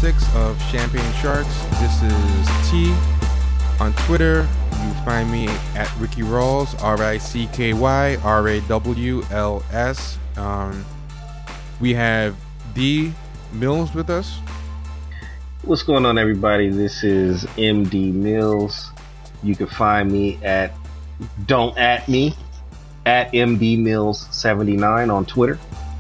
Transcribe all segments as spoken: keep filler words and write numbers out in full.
six of Champagne Sharks. This is T. On Twitter, you find me at Ricky Rawls, R I C K Y R A W L S. Um, we have D. Mills with us. What's going on, everybody? This is M D Mills. You can find me at Don't At Me, at M D Mills seventy-nine on Twitter.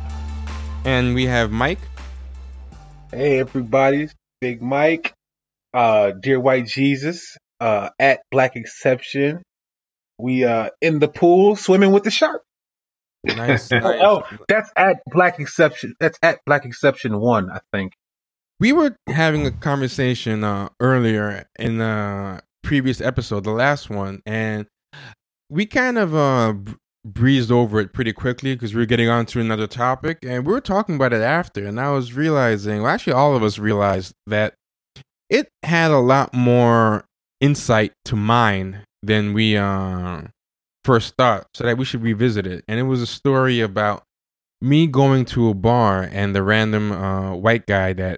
And we have Mike. Hey, everybody. Big Mike. Uh, Dear White Jesus. Uh, at Black Exception. We uh in the pool swimming with the shark. Nice. nice. Oh, that's at Black Exception. That's at Black Exception one, I think. We were having a conversation uh, earlier in the previous episode, the last one, and we kind of uh, breezed over it pretty quickly because we were getting on to another topic, and we were talking about it after, and I was realizing, well, actually all of us realized that it had a lot more insight to mine than we uh, first thought, so that we should revisit it. And it was a story about me going to a bar and the random uh, white guy that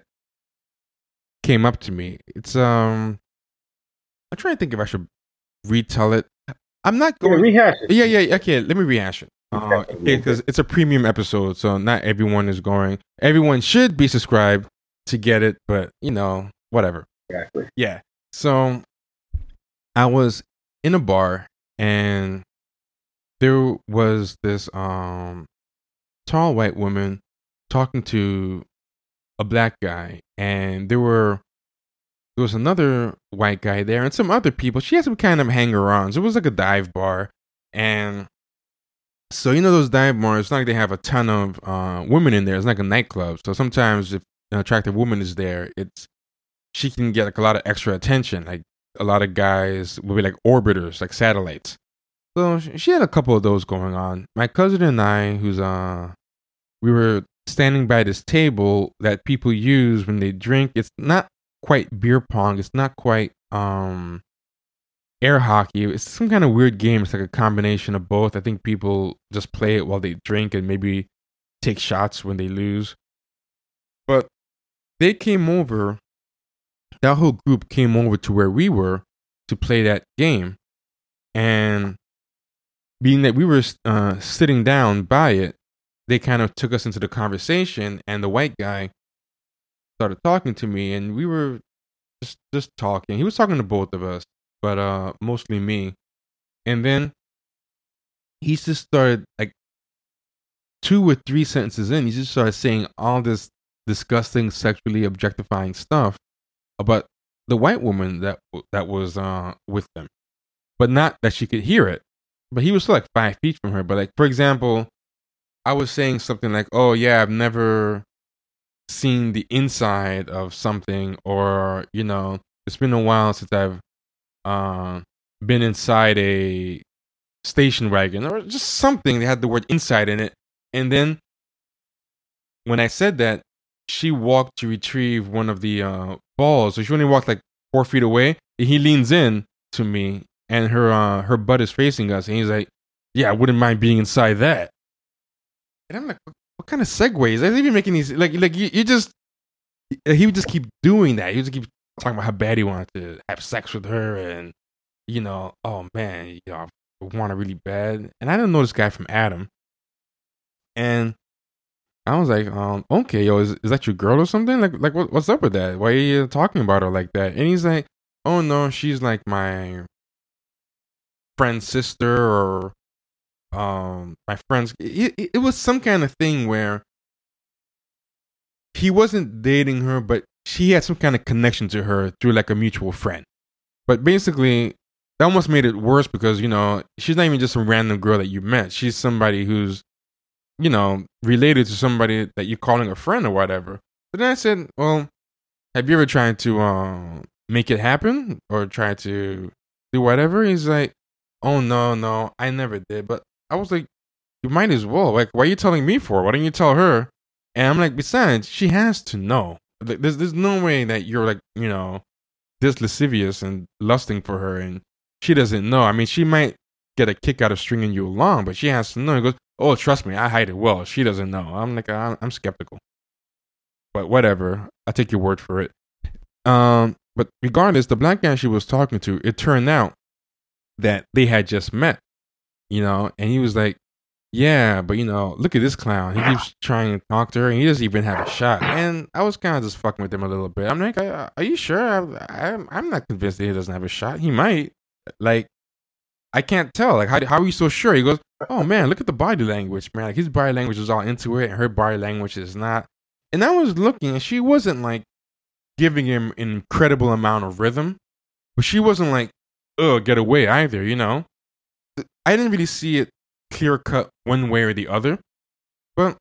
came up to me. It's um, I'm trying to think if I should retell it. I'm not going. Yeah, rehash it. Yeah, yeah. Okay, let me rehash it. Uh, because it's a premium episode, so not everyone is going. Everyone should be subscribed to get it, but you know, whatever. Exactly. Yeah. So I was in a bar, and there was this um tall white woman talking to a black guy, and there were there was another white guy there and some other people. She had some kind of hanger-ons. It was like a dive bar, and so you know those dive bars, it's not like they have a ton of uh, women in there. It's like a nightclub. So sometimes if an attractive woman is there, it's she can get like a lot of extra attention. Like a lot of guys will be like orbiters, like satellites. So she had a couple of those going on. My cousin and I, who's uh, we were standing by this table that people use when they drink. It's not quite beer pong. It's not quite um, air hockey. It's some kind of weird game. It's like a combination of both. I think people just play it while they drink and maybe take shots when they lose. But they came over, that whole group came over to where we were to play that game. And being that we were uh, sitting down by it, they kind of took us into the conversation, and the white guy started talking to me, and we were just just talking. He was talking to both of us, but uh, mostly me. And then he just started, like, two or three sentences in, he just started saying all this disgusting, sexually objectifying stuff about the white woman that that was uh, with them, but not that she could hear it. But he was still like five feet from her. But like, for example, I was saying something like, "Oh yeah, I've never seen the inside of something," or you know, it's been a while since I've uh, been inside a station wagon, or just something that had the word "inside" in it. And then when I said that, she walked to retrieve one of the uh, balls. So she only walked like four feet away. And he leans in to me, and her uh, her butt is facing us, and he's like, "Yeah, I wouldn't mind being inside that." And I'm like, "What, what kind of segues? I didn't even making these like like you, you just." He would just keep doing that. He would just keep talking about how bad he wanted to have sex with her, and you know, oh man, you know, I want it really bad. And I didn't know this guy from Adam, and I was like, um, okay, yo, is, is that your girl or something? Like, like what, what's up with that? Why are you talking about her like that? And he's like, oh no, she's like my friend's sister, or um, my friend's. It, it, it was some kind of thing where he wasn't dating her, but she had some kind of connection to her through like a mutual friend. But basically, that almost made it worse because, you know, she's not even just some random girl that you met. She's somebody who's, you know, related to somebody that you're calling a friend or whatever. But then I said, well, have you ever tried to uh, make it happen or try to do whatever? He's like, oh, no, no, I never did. But I was like, you might as well. Like, why are you telling me for? Why don't you tell her? And I'm like, besides, she has to know. There's, there's no way that you're like, you know, this lascivious and lusting for her and she doesn't know. I mean, she might get a kick out of stringing you along, but she has to know. He goes, oh, trust me, I hide it well. She doesn't know. I'm like, I'm, I'm skeptical. but whatever. I take your word for it. Um, but regardless, the black guy she was talking to, it turned out that they had just met, you know, and he was like, yeah, but you know, look at this clown. He keeps trying to talk to her and he doesn't even have a shot. And I was kind of just fucking with him a little bit. I'm like, are you sure? I, I'm, I'm not convinced that he doesn't have a shot. He might. Like, I can't tell. Like, how, how are you so sure? He goes, oh man, look at the body language, man. Like, his body language is all into it and her body language is not. And I was looking and she wasn't like giving him an incredible amount of rhythm, but she wasn't like, oh, get away either, you know? I didn't really see it clear cut one way or the other, but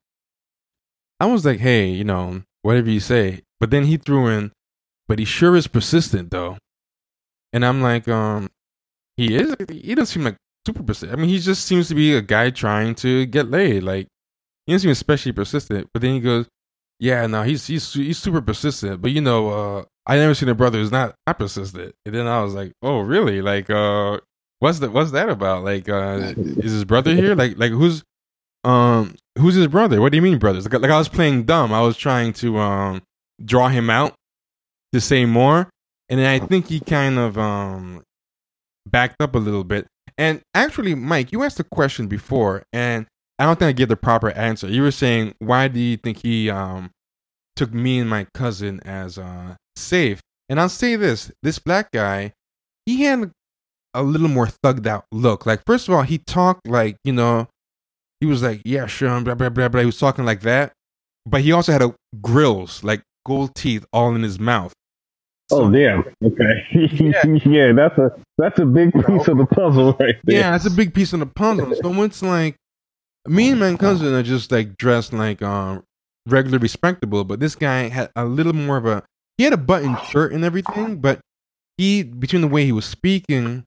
I was like, hey, you know, whatever you say. But then he threw in, but he sure is persistent though. And I'm like, um, he is, he doesn't seem like super persistent. I mean, he just seems to be a guy trying to get laid. Like, he doesn't seem especially persistent. But then he goes, yeah, no, he's he's he's super persistent. But you know, uh, I never seen a brother who's not, not persistent. And then I was like, oh, really? Like, uh, what's that? What's that about? Like, uh, is his brother here? Like, like who's, um, who's his brother? What do you mean, brothers? Like, like I was playing dumb. I was trying to um draw him out to say more, and then I think he kind of um backed up a little bit. And actually, Mike, you asked a question before, and I don't think I gave the proper answer. You were saying, why do you think he um took me and my cousin as uh safe? And I'll say this: this black guy, he had a little more thugged out look. Like, first of all, he talked like, you know, he was like, yeah, sure, blah blah blah blah. He was talking like that, but he also had a grills, like gold teeth, all in his mouth. So, oh damn! Okay, yeah. yeah, that's a that's a big piece of the puzzle right there. Yeah, that's a big piece of the puzzle. So it's like, me and my cousin are just like dressed like um regular respectable, but this guy had a little more of a, he had a button shirt and everything, but he, between the way he was speaking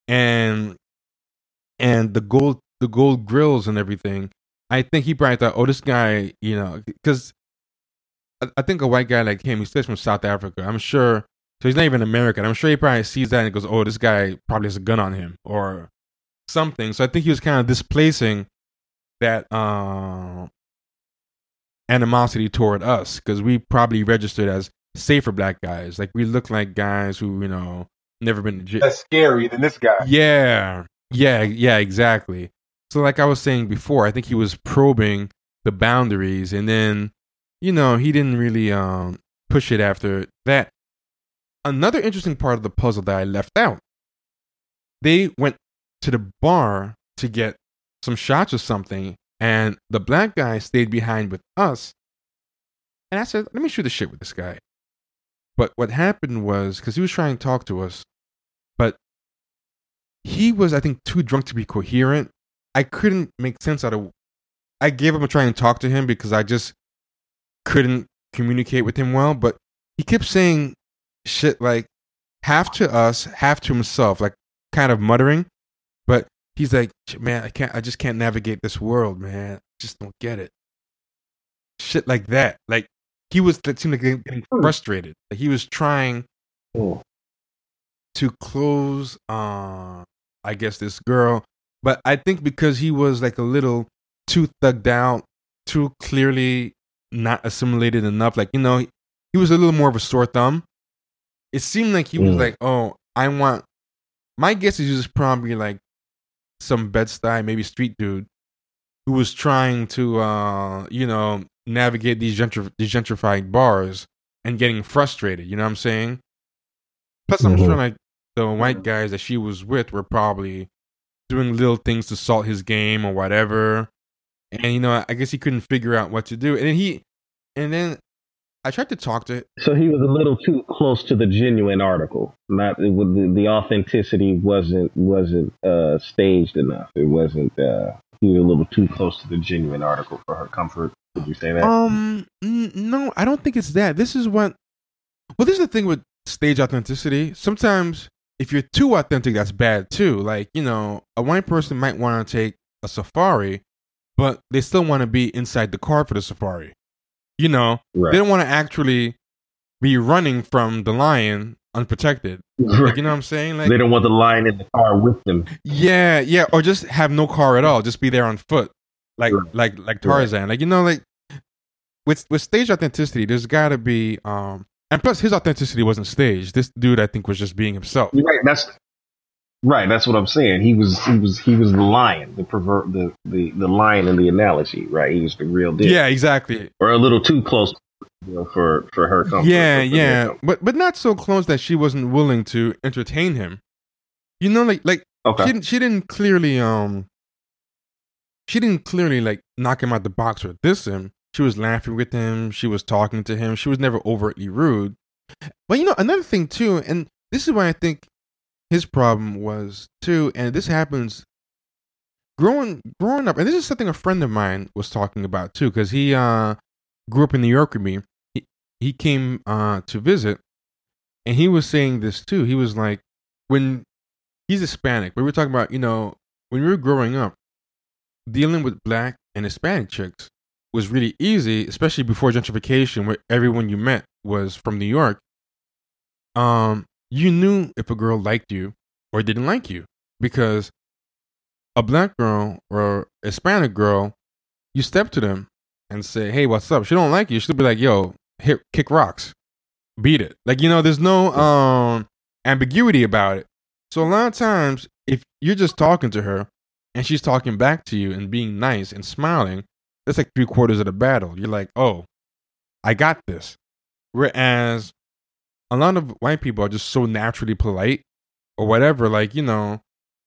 and and the gold the gold grills and everything, I think he probably thought, oh, this guy, you know, because I, I think a white guy like him, he says from South Africa, I'm sure, so he's not even American. I'm sure he probably sees that and goes, oh, this guy probably has a gun on him or something. So I think he was kind of displacing that uh, animosity toward us, because we probably registered as safer black guys. Like, we look like guys who, you know, never been to jail. That's scary than this guy. Yeah, yeah, yeah, exactly. So like I was saying before, I think he was probing the boundaries, and then, you know, he didn't really um, push it after that. Another interesting part of the puzzle that I left out, they went to the bar to get some shots or something, and the black guy stayed behind with us. And I said, let me shoot the shit with this guy. But what happened was, because he was trying to talk to us, but he was, I think, too drunk to be coherent. I couldn't make sense out of, I gave up on trying to talk to him because I just couldn't communicate with him well. But he kept saying shit like half to us, half to himself, like kind of muttering. But he's like, man, I can't, I just can't navigate this world, man. I just don't get it. Shit like that. Like, he was, that seemed like getting frustrated. Like, he was trying oh. to close, uh, I guess, this girl. But I think because he was like a little too thugged out, too clearly not assimilated enough. Like, you know, he, he was a little more of a sore thumb. It seemed like he was mm. like, oh, I want, my guess is he was probably like some Bed-Stuy, maybe street dude, who was trying to, uh, you know, navigate these, gentr- these gentrified bars and getting frustrated. You know what I'm saying? Plus, I'm mm-hmm. sure like the white guys that she was with were probably doing little things to salt his game or whatever. And, you know, I guess he couldn't figure out what to do. And then he, and then I tried to talk to him. So he was a little too close to the genuine article. Not the, the authenticity wasn't wasn't uh, staged enough. It wasn't. Uh, he was a little too close to the genuine article for her comfort. Would you say that? Um, n- no, I don't think it's that. This is what. Well, this is the thing with stage authenticity. Sometimes, if you're too authentic, that's bad too. Like, you know, a white person might want to take a safari, but they still want to be inside the car for the safari. You know, right. They don't want to actually be running from the lion unprotected. Right. Like, you know what I'm saying? Like, they don't want the lion in the car with them. Yeah, yeah, or just have no car at all. Just be there on foot, like right. like like Tarzan. Right. Like, you know, like with with stage authenticity, there's got to be, um, and plus his authenticity wasn't staged. This dude, I think, was just being himself. Right. That's right. That's what I'm saying. He was he was he was the lion, the pervert, the the the lion in the analogy. Right. He was the real deal. Yeah, exactly. Or a little too close, you know, for for her comfort. Yeah, for yeah, but but not so close that she wasn't willing to entertain him. You know, like like Okay. she didn't she didn't clearly um she didn't clearly like knock him out the box or diss him. She was laughing with him. She was talking to him. She was never overtly rude. But you know, another thing too, and this is why I think his problem was too, and this happens growing growing up, and this is something a friend of mine was talking about too, because he uh grew up in New York with me. He he came uh to visit, and he was saying this too. He was like, when he's Hispanic, we were talking about, you know, when we were growing up, dealing with black and Hispanic chicks was really easy, especially before gentrification, where everyone you met was from New York. Um, you knew if a girl liked you or didn't like you, because a black girl or a Hispanic girl, you step to them and say, "Hey, what's up?" She don't like you. She'll be like, "Yo, hit, kick rocks, beat it." Like, you know, there's no um ambiguity about it. So a lot of times, if you're just talking to her and she's talking back to you and being nice and smiling, that's like three quarters of the battle. You're like, "Oh, I got this." Whereas a lot of white people are just so naturally polite or whatever. Like, you know,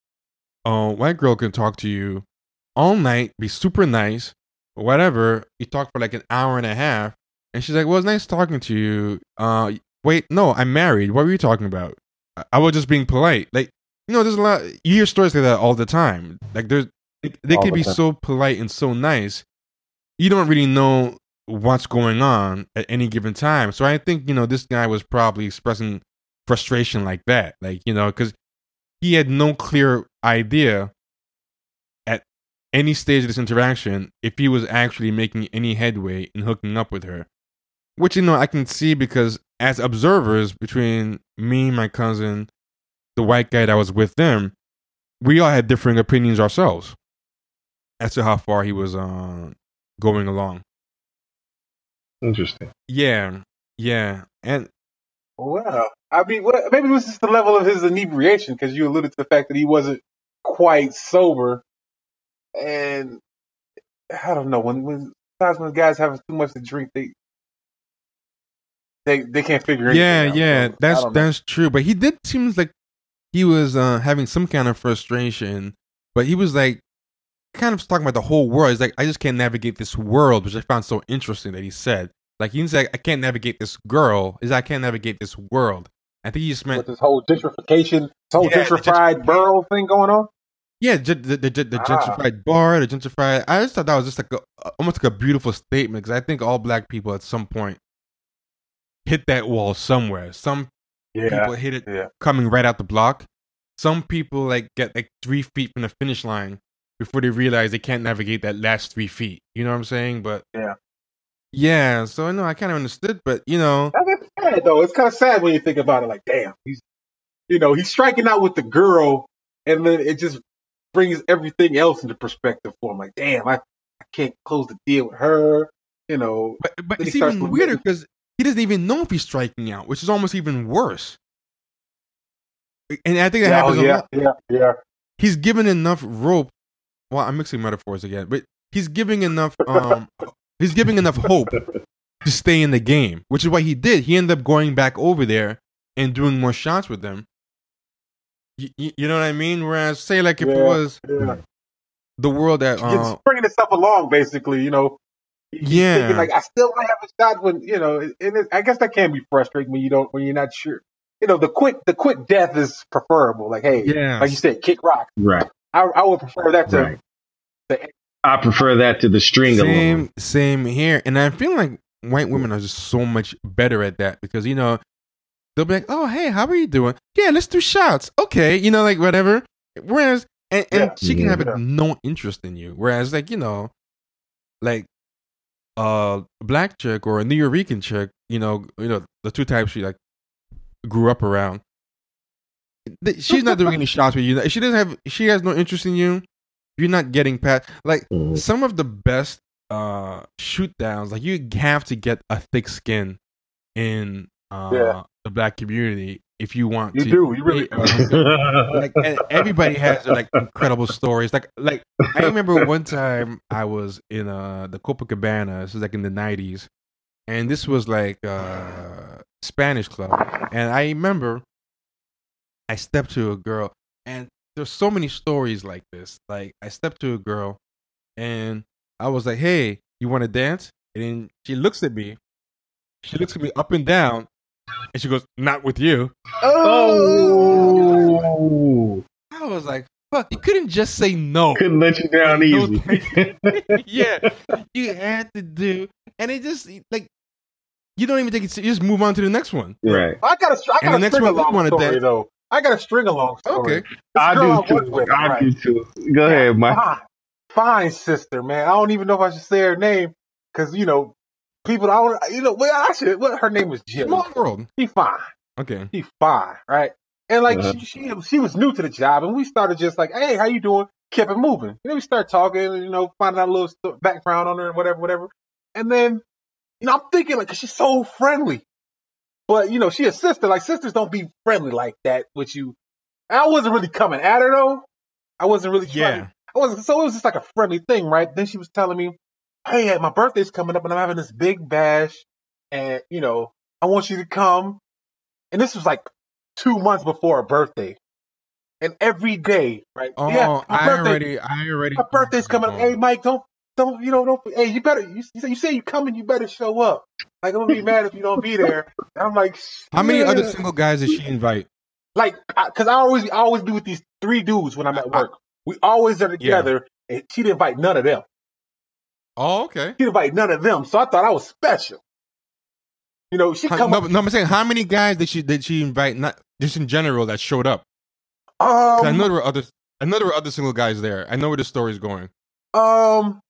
a white girl can talk to you all night, be super nice, or whatever. You talk for like an hour and a half, and she's like, "Well, it's nice talking to you. Uh, wait, no, I'm married. What were you talking about? I, I was just being polite." Like, you know, there's a lot. You hear stories like that all the time. Like, there's they, they All can the be time. so polite and so nice. You don't really know what's going on at any given time. So I think, you know, this guy was probably expressing frustration like that. Like, you know, because he had no clear idea at any stage of this interaction if he was actually making any headway in hooking up with her. Which, you know, I can see, because as observers between me, my cousin, the white guy that was with them, we all had differing opinions ourselves as to how far he was uh, going along. Interesting. Yeah, yeah. And Well, I mean, what, maybe it was just the level of his inebriation, because you alluded to the fact that he wasn't quite sober. And I don't know, when when sometimes when guys have too much to drink, they they they can't figure anything yeah, out. yeah, So, I that's don't know. that's true. But he did seems like he was uh, having some kind of frustration. But he was like kind of talking about the whole world. He's like, "I just can't navigate this world," which I found so interesting that he said. Like, he didn't say, "I can't navigate this girl." He's like, "I can't navigate this world." I think he just meant, With this whole gentrification, this whole Yeah, the gentrified gentrification. borough thing going on. yeah, gen- the, the, the, the Ah. gentrified bar, the gentrified. I just thought that was just like a, almost like a beautiful statement, because I think all black people at some point hit that wall somewhere. Some Yeah, people hit it yeah. coming right out the block. Some people like get like three feet from the finish line before they realize they can't navigate that last three feet. You know what I'm saying? But Yeah. yeah. So I know I kind of understood, but you know, That's sad though. It's kind of sad when you think about it. Like, damn, he's you know he's striking out with the girl, and then it just brings everything else into perspective for him. Like, damn, I, I can't close the deal with her. You know, but but Then he it's starts even with weirder maybe- because he doesn't even know if he's striking out, which is almost even worse. And I think that yeah, happens oh, a yeah, lot. yeah, yeah. He's given enough rope. Well, I'm mixing metaphors again, but he's giving enough. Um, he's giving enough hope to stay in the game, which is what he did. He ended up going back over there and doing more shots with them. You, you know what I mean? Whereas, say, like if Yeah, it was yeah. the world that, It's uh, bringing itself along, basically. You know, He's Yeah. thinking like, I still might have a shot when you know. And it, I guess that can be frustrating when you don't, when you're not sure. You know, the quick, the quick death is preferable. Like, hey, Yes. like you said, kick rock. Right. I, I would prefer that to. Right. I prefer that to the string along. Same, same here. And I feel like white women are just so much better at that because, you know, they'll be like, oh, hey, how are you doing? Yeah, let's do shots. Okay. You know, like whatever. Whereas, and, and Yeah. she can have Yeah. no interest in you. Whereas, like, you know, like a black chick or a New Yorican chick, you know, you know, the two types she like grew up around. th- She's not doing any shots with you. She doesn't have, she has no interest in you. You're not getting past, like, Mhm. some of the best uh shoot downs. Like you have to get a thick skin in uh Yeah. the black community if you want You to. do. You really date a hookup. Like and everybody has their, like incredible stories. Like like I remember one time I was in uh the Copacabana. This was like in the nineties, and this was like uh Spanish club. And I remember I stepped to a girl, and there's so many stories like this. Like I stepped to a girl, and I was like, "Hey, you want to dance?" And then she looks at me. She looks at me up and down, and she goes, "Not with you." Oh, I was like, "Fuck! You couldn't just say no." couldn't let you down Like, no easy. thank- yeah, you had to do, and it just like you don't even take it. You just move on to the next one. Right. I got a, I And got the a next string one we along wanted story that- though. I got a string along story. Okay. This I girl do I worked too. with, I right? do too. Go ahead, Mike. Fine, fine sister, man. I don't even know if I should say her name because you know people. I don't. You know, well, I should. Well, her name was Jilly. Small world. She fine. Okay. She fine, right? And like Uh-huh. she, she she was new to the job, and we started just like, hey, how you doing? Kept it moving. And then we start talking, and, you know, finding out a little sto- background on her and whatever, whatever. And then, you know, I'm thinking like, 'cause she's so friendly, but you know, she a sister. Like sisters don't be friendly like that with you. And I wasn't really coming at her though. I wasn't really trying. Yeah. I wasn't. So it was just like a friendly thing, right? Then she was telling me, hey, my birthday's coming up, and I'm having this big bash, and you know, I want you to come. And this was like two months before her birthday. And every day, right? Oh, yeah, my I birthday, already, I already. my birthday's coming up. Hey, Oh. Mike, don't, don't, you know, don't. Hey, you better. You, you say you say you coming, you better show up. Like I'm gonna be mad if you don't be there. And I'm like, How many yeah. other single guys did she invite? Like, I, cause I always, I always be with these three dudes when I'm at work. We always are together, and she didn't invite none of them. Oh, okay. She didn't invite none of them, so I thought I was special. You know, she How, come no, up. no, I'm saying how many guys did she did she invite? Not just in general that showed up. 'Cause I Um, know there were other. I know there were other single guys there. I know where the story's going. Um.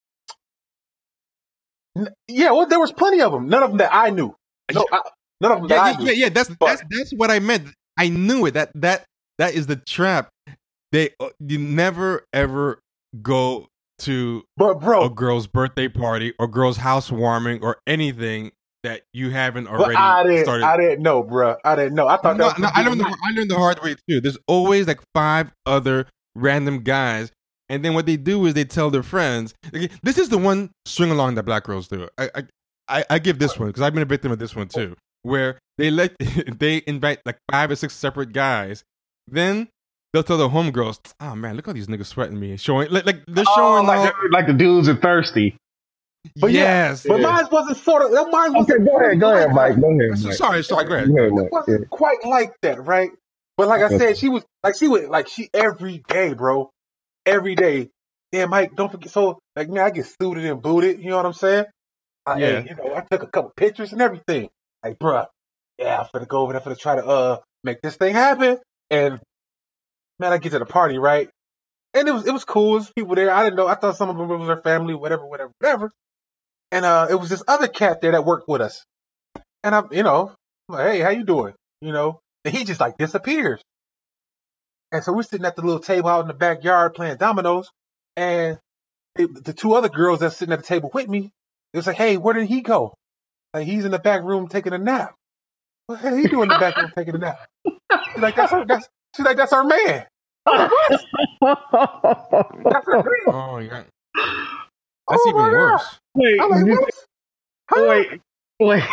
n- Yeah, well, there was plenty of them. None of them that I knew. No, I, none of them that Yeah, I yeah, knew. yeah, yeah. That's But- that's that's what I meant. I knew it. That that that is the trap. They uh, you never ever go to But bro, a girl's birthday party or girl's housewarming or anything that you haven't but already I didn't. started. I didn't know, bro. I didn't know. I thought No, that was no, I learned gonna the, I learned the hard way too. There's always like five other random guys, and then what they do is they tell their friends. Like, this is the one swing along that black girls do. I I, I, I give this one because I've been a victim of this one too, where they let they invite like five or six separate guys, then they'll tell the homegirls, "Oh man, look how these niggas sweating me," and showing like like they're Oh, showing like, all. the, like the dudes are thirsty. But yeah, Yes, But Yeah. mine wasn't sort of. Mine Okay, wasn't. go ahead, go ahead, Mike. Go ahead, So- Mike. sorry, sorry, go ahead. Go ahead, It Mike. Yeah. wasn't quite like that, right? But like I Okay. said, she was like she would like she every day, bro, every day. Yeah, Mike, don't forget. So like, man, I get suited and booted. You know what I'm saying? I, Yeah. hey, you know, I took a couple pictures and everything. Like, bruh, yeah, I'm finna go over there, finna try to uh make this thing happen. And man, I get to the party, right? And it was it was cool. It was people there. I didn't know. I thought some of them was her family, whatever, whatever, whatever. And uh, it was this other cat there that worked with us. And I'm, you know, I'm like, hey, how you doing? You know, and he just like disappears. And so we're sitting at the little table out in the backyard playing dominoes. And it, the two other girls that's sitting at the table with me, it was like, hey, where did he go? Like, he's in the back room taking a nap. What the hell he doing in the back room taking a nap? She's like, that's her, that's, she's like, that's our man. I'm like, what? That's her man. Oh, yeah. That's Oh, even my God. worse. Wait, I'm like, did- what? Huh? wait, wait.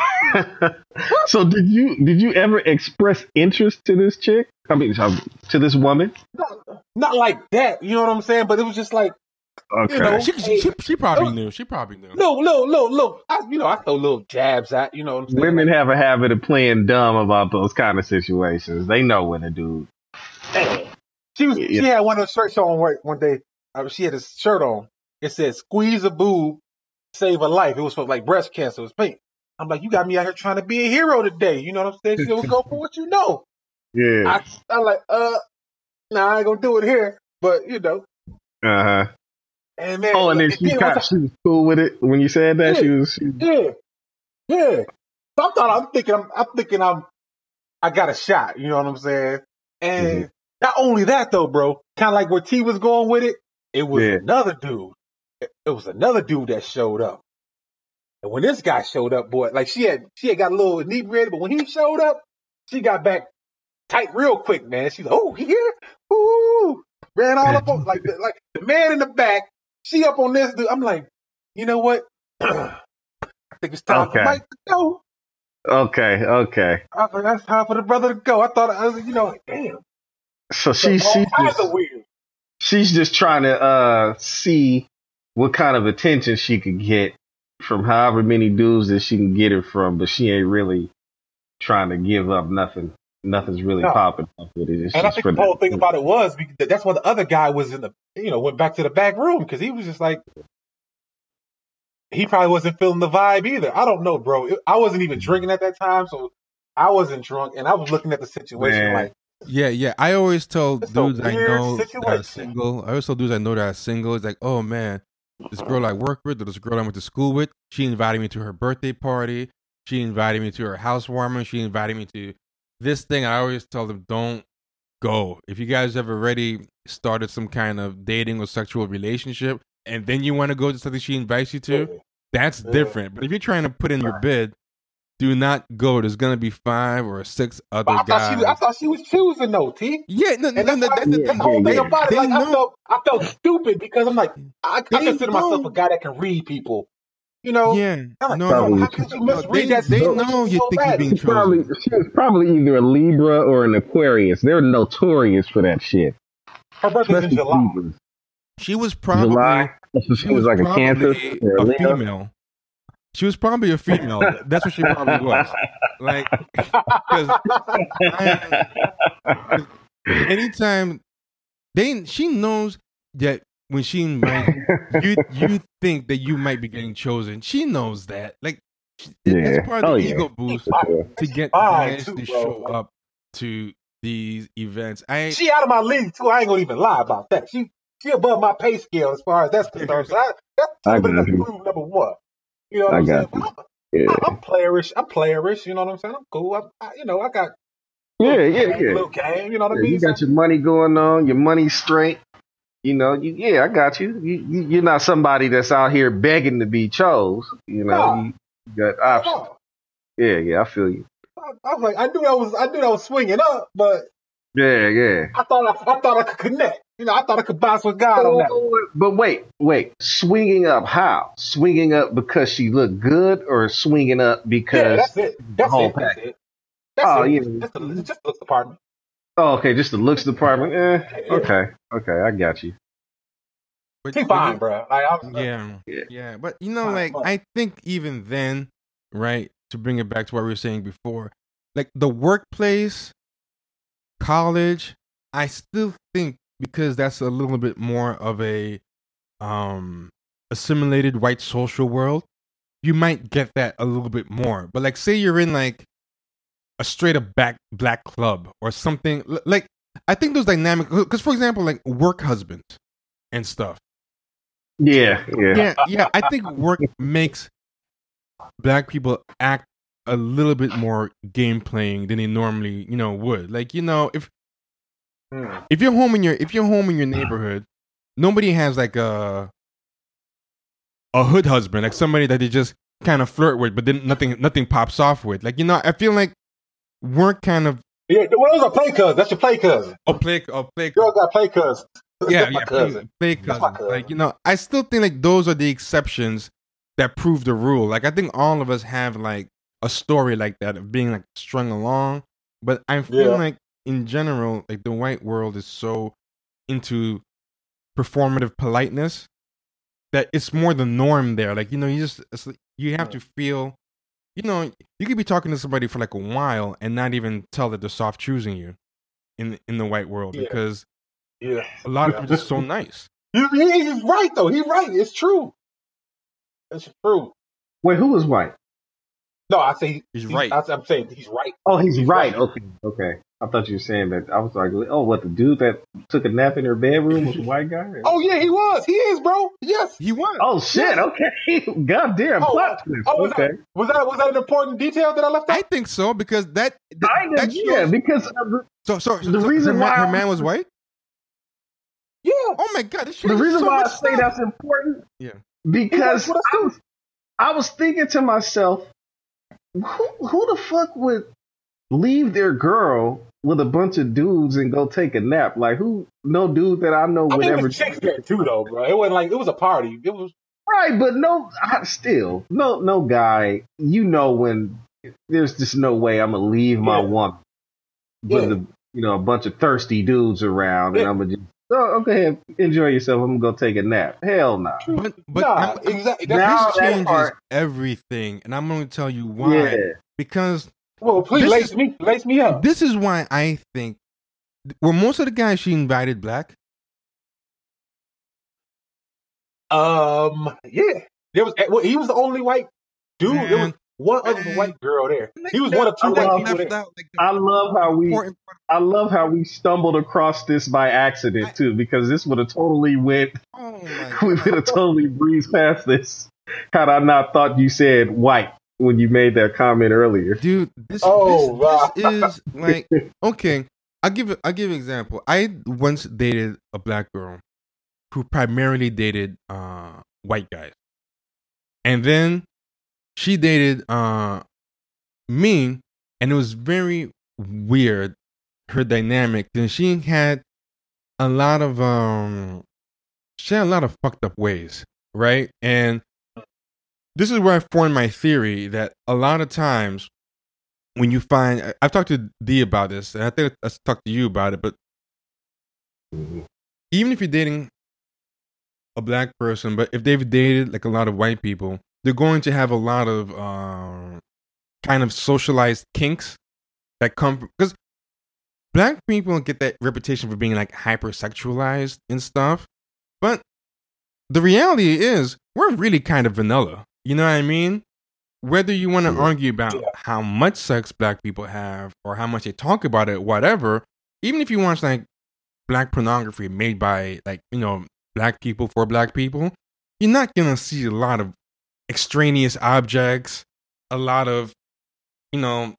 So did you did you ever express interest to this chick? I mean, um, to this woman? Not, not like that, you know what I'm saying? But it was just like, Okay. You know, She, she, she, she probably knew. She probably knew. little, little, little, little. I, you know, I throw little jabs at, you know what I'm saying? Women Like, have a habit of playing dumb about those kind of situations. They know when to do. hey. She was. Yeah. She had one of those shirts on one one day. Uh, she had a shirt on. It said "Squeeze a boob, save a life." It was for like breast cancer. It was pink. I'm like, you got me out here trying to be a hero today. You know what I'm saying? She said, well, go for what you know. Yeah. I, I'm like, uh, nah, I ain't gonna do it here. But you know, Uh huh. and man, Oh, and then it- she it got, was- she was cool with it when you said that. Yeah. She was. She, yeah, yeah. So I thought I'm thinking I'm, I'm thinking I'm I got a shot. You know what I'm saying? And Mhm. not only that though, bro. Kind of like where T was going with it. It was Yeah. another dude. it, it was another dude that showed up. And when this guy showed up, boy, like she had she had got a little inebriated, but when he showed up, she got back tight real quick, man. She's like, oh, he here? Ooh, ran all up on like the, like the man in the back. She up on this dude. I'm like, you know what? I think it's time Okay. for Mike to go. Okay, okay. I was like, that's time for the brother to go. I thought I was, you know, like, damn. So she all she kinds just, of weird. she's just trying to uh see what kind of attention she could get from however many dudes that she can get it from, but she ain't really trying to give up nothing. Nothing's really No. popping up with it. It's And I just think for the whole the- thing about it was because that's why the other guy was in the, you know, went back to the back room because he was just like, he probably wasn't feeling the vibe either. I don't know, bro. It, I wasn't even drinking at that time, so I wasn't drunk, and I was looking at the situation Man. like, Yeah, yeah. I always tell It's a dudes I weird know that are situation. single. I always tell dudes I know that are single. It's like, oh man, this girl I work with, or this girl I went to school with, she invited me to her birthday party. She invited me to her housewarming. She invited me to this thing. I always tell them, don't go. If you guys have already started some kind of dating or sexual relationship, and then you want to go to something she invites you to, yeah. that's Yeah. different. But if you're trying to put in your bid, do not go. There's gonna be five or six other But I thought guys. she, was- I thought she was choosing though, T. Yeah, no, no, And no, that's, why, that's the Yeah, that's thing. the whole yeah, thing yeah. about it. They Like I know- felt, I felt stupid because I'm like, I, I They consider myself know- a guy that can read people. You know, Yeah, I'm like, no, damn, no, how could you no, misread they- that they situation know you so think you're bad? being She's probably, chosen. she was probably either a Libra or an Aquarius. They're notorious for that shit. Her birthday's in Especially July. Libras. she was probably July. So she she was was like a probably Cancer or a a Leo. female. She was probably a female. That's what she probably was. Like, because anytime they, she knows that when she invites you, you think that you might be getting chosen. She knows that. Like, she- Yeah. that's part of Oh, the yeah. ego boost For sure. to get Fine, guys too, to bro. show up to these events. I She out of my league too. I ain't gonna even lie about that. She she above my pay scale as far as that's concerned. So I, that's I been got you. approved number one. You know what I I'm got saying? you. But I'm, Yeah. I'm playerish. I'm playerish. You know what I'm saying? I'm cool. I, I, you know, I got Yeah, little yeah, game, yeah. little game. You know what I Yeah, mean? you got So- your money going on, your money straight. You know, you, yeah, I got you. You, you. You're not somebody that's out here begging to be chose. You know, Nah. you, you got options. no. Yeah, yeah, I feel you. I, I was like, I knew I was, I knew I was swinging up, but Yeah, yeah. I thought I, I thought I could connect. You know, I thought I could bounce with God on that. one. But wait, wait. Swinging up how? Swinging up because she looked good, or swinging up Yeah, because? that's it. That's whole it. That's package. it. That's Oh, it. yeah. Just the, it's just the looks department. Oh, okay, just the looks department. Eh, Yeah. okay, okay, I got you. but, She but fine, you- bro. Like, I was, Yeah, Yeah. yeah, but you know, Fine, like fine. I think even then, right? To bring it back to what we were saying before, like the workplace, college, I still think because that's a little bit more of a um assimilated white social world, you might get that a little bit more. But like, say you're in like a straight up back black club or something, l- like I think those dynamic. Because for example, like work husbands and stuff. Yeah, yeah. Yeah, yeah. I think work makes black people act a little bit more game playing than they normally, you know, would. Like, you know, if Hmm. if you're home in your if you're home in your neighborhood, nobody has like a a hood husband, like somebody that they just kind of flirt with, but then nothing nothing pops off with. Like, you know, I feel like work kind of Yeah, well, those are play cousins. That's your play cousin. a play a play. Girls got play cousins. Yeah, That's my yeah, play, cousin. play That's my cousins. cousin. Like, you know, I still think like those are the exceptions that prove the rule. Like, I think all of us have like a story like that of being like strung along, but I feel Yeah. like in general, like the white world is so into performative politeness that it's more the norm there. Like, you know, you just it's, like- you have to feel, you know, you could be talking to somebody for like a while and not even tell that they're soft choosing you in in the white world Yeah. because Yeah. a lot of them are just so nice. He, he- he's right, though. He's right. It's true. It's true. Wait, who was white? No, I say He's right. I, I'm saying he's right. Oh, he's, He's right. right. Okay, okay. I thought you were saying that. I was like, oh, what, the dude that took a nap in her bedroom was a white guy? Oh yeah, he was. He is, bro. Yes. He won. Oh, shit. Okay. Goddamn. Oh, plot uh, twist. oh, was, Okay. that, was that was that an important detail that I left I out? think so because that that, Kind that of, shows, yeah, because of the, so so the so reason her, man, why- her man was white. Yeah, Oh my god, this shit The is reason so why I much say stuff. that's important, Yeah, because What I was, I was thinking to myself, who, who the fuck would leave their girl with a bunch of dudes and go take a nap? Like, who? No dude that I know I would mean, it ever. was chicks there too, though, bro. It wasn't like it was a party. It was Right, but no, I, still, no, no guy. You know when there's just no way I'm gonna leave my Yeah. woman with Yeah. a, you know, a bunch of thirsty dudes around, and Yeah. I'm gonna just, oh, okay, enjoy yourself. I'm gonna go take a nap. Hell no. but but nah, I'm- exactly. Now That's, this that changes part- everything, and I'm going to tell you why. Yeah. Because well, please this lace is- me, lace me up. this is why I think were most of the guys she invited black. Um, yeah, there was. Well, he was the only white dude. Man. There was one other Man. white girl there. He was one of two I white love- people left there. out, like, the I love how we, important I love how we stumbled across this by accident too, because this would have totally went. part. Oh my We god! would have totally breezed past this had I not thought you said white when you made that comment earlier. Dude, this, Oh, wow. this, this is like okay. I'll give it. I'll give an example. I once dated a black girl who primarily dated uh, white guys, and then she dated uh, me, and it was very weird. Her dynamic, and she had a lot of um, she had a lot of fucked up ways, right? And this is where I formed my theory that a lot of times when you find, I've talked to D about this, and I think I talked to you about it, but even if you're dating a black person, but if they've dated like a lot of white people, they're going to have a lot of uh, kind of socialized kinks that come from, because black people get that reputation for being like hypersexualized and stuff, but the reality is we're really kind of vanilla. You know what I mean? Whether you want to Yeah. argue about Yeah. how much sex black people have or how much they talk about it, whatever, even if you watch like black pornography made by like, you know, black people for black people, you're not going to see a lot of extraneous objects, a lot of, you know,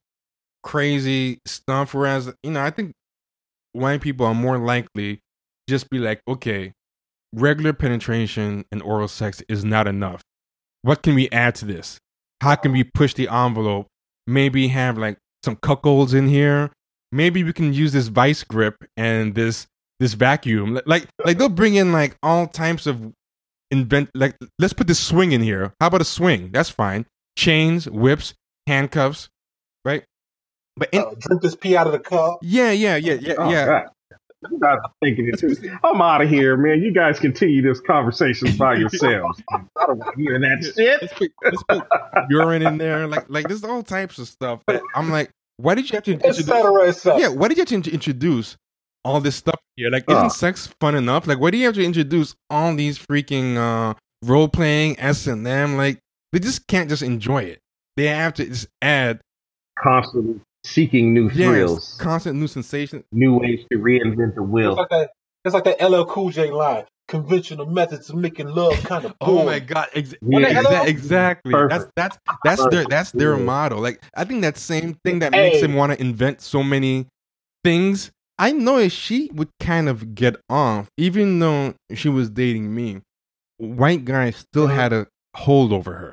crazy stuff. Whereas, you know, I think white people are more likely just be like, okay, regular penetration and oral sex is not enough. What can we add to this? How can we push the envelope? Maybe have like some cuckolds in here. Maybe we can use this vice grip and this this vacuum. Like like they'll bring in like all types of invent. Like let's put this swing in here. How about a swing? That's fine. Chains, whips, handcuffs, right? But in, Uh, drink this pee out of the cup. yeah, yeah, yeah, yeah, Oh, yeah. God. You guys are thinking it too. I'm out of here, man. You guys continue this conversation by yourselves. I don't want to hear that shit. Let's put, let's put urine in there. Like like there's all types of stuff. That I'm like, why did you have to Et introduce? cetera, et cetera. Yeah, why did you have to introduce all this stuff here? Like, isn't Oh. sex fun enough? Like, why do you have to introduce all these freaking uh, role playing S and M? Like, they just can't just enjoy it. They have to just add Constantly seeking new yes, thrills, constant new sensations. new ways to reinvent the It's wheel. like that. It's like that L L Cool J line. Conventional methods of making love kind of boring. Oh my god! Ex- Yeah. exa- exactly. Perfect. That's that's that's their Perfect. that's their Yeah. model. Like I think that same thing that makes Hey. him want to invent so many things. I know if she would kind of get off, even though she was dating me. White guys still Mhm. had a hold over her,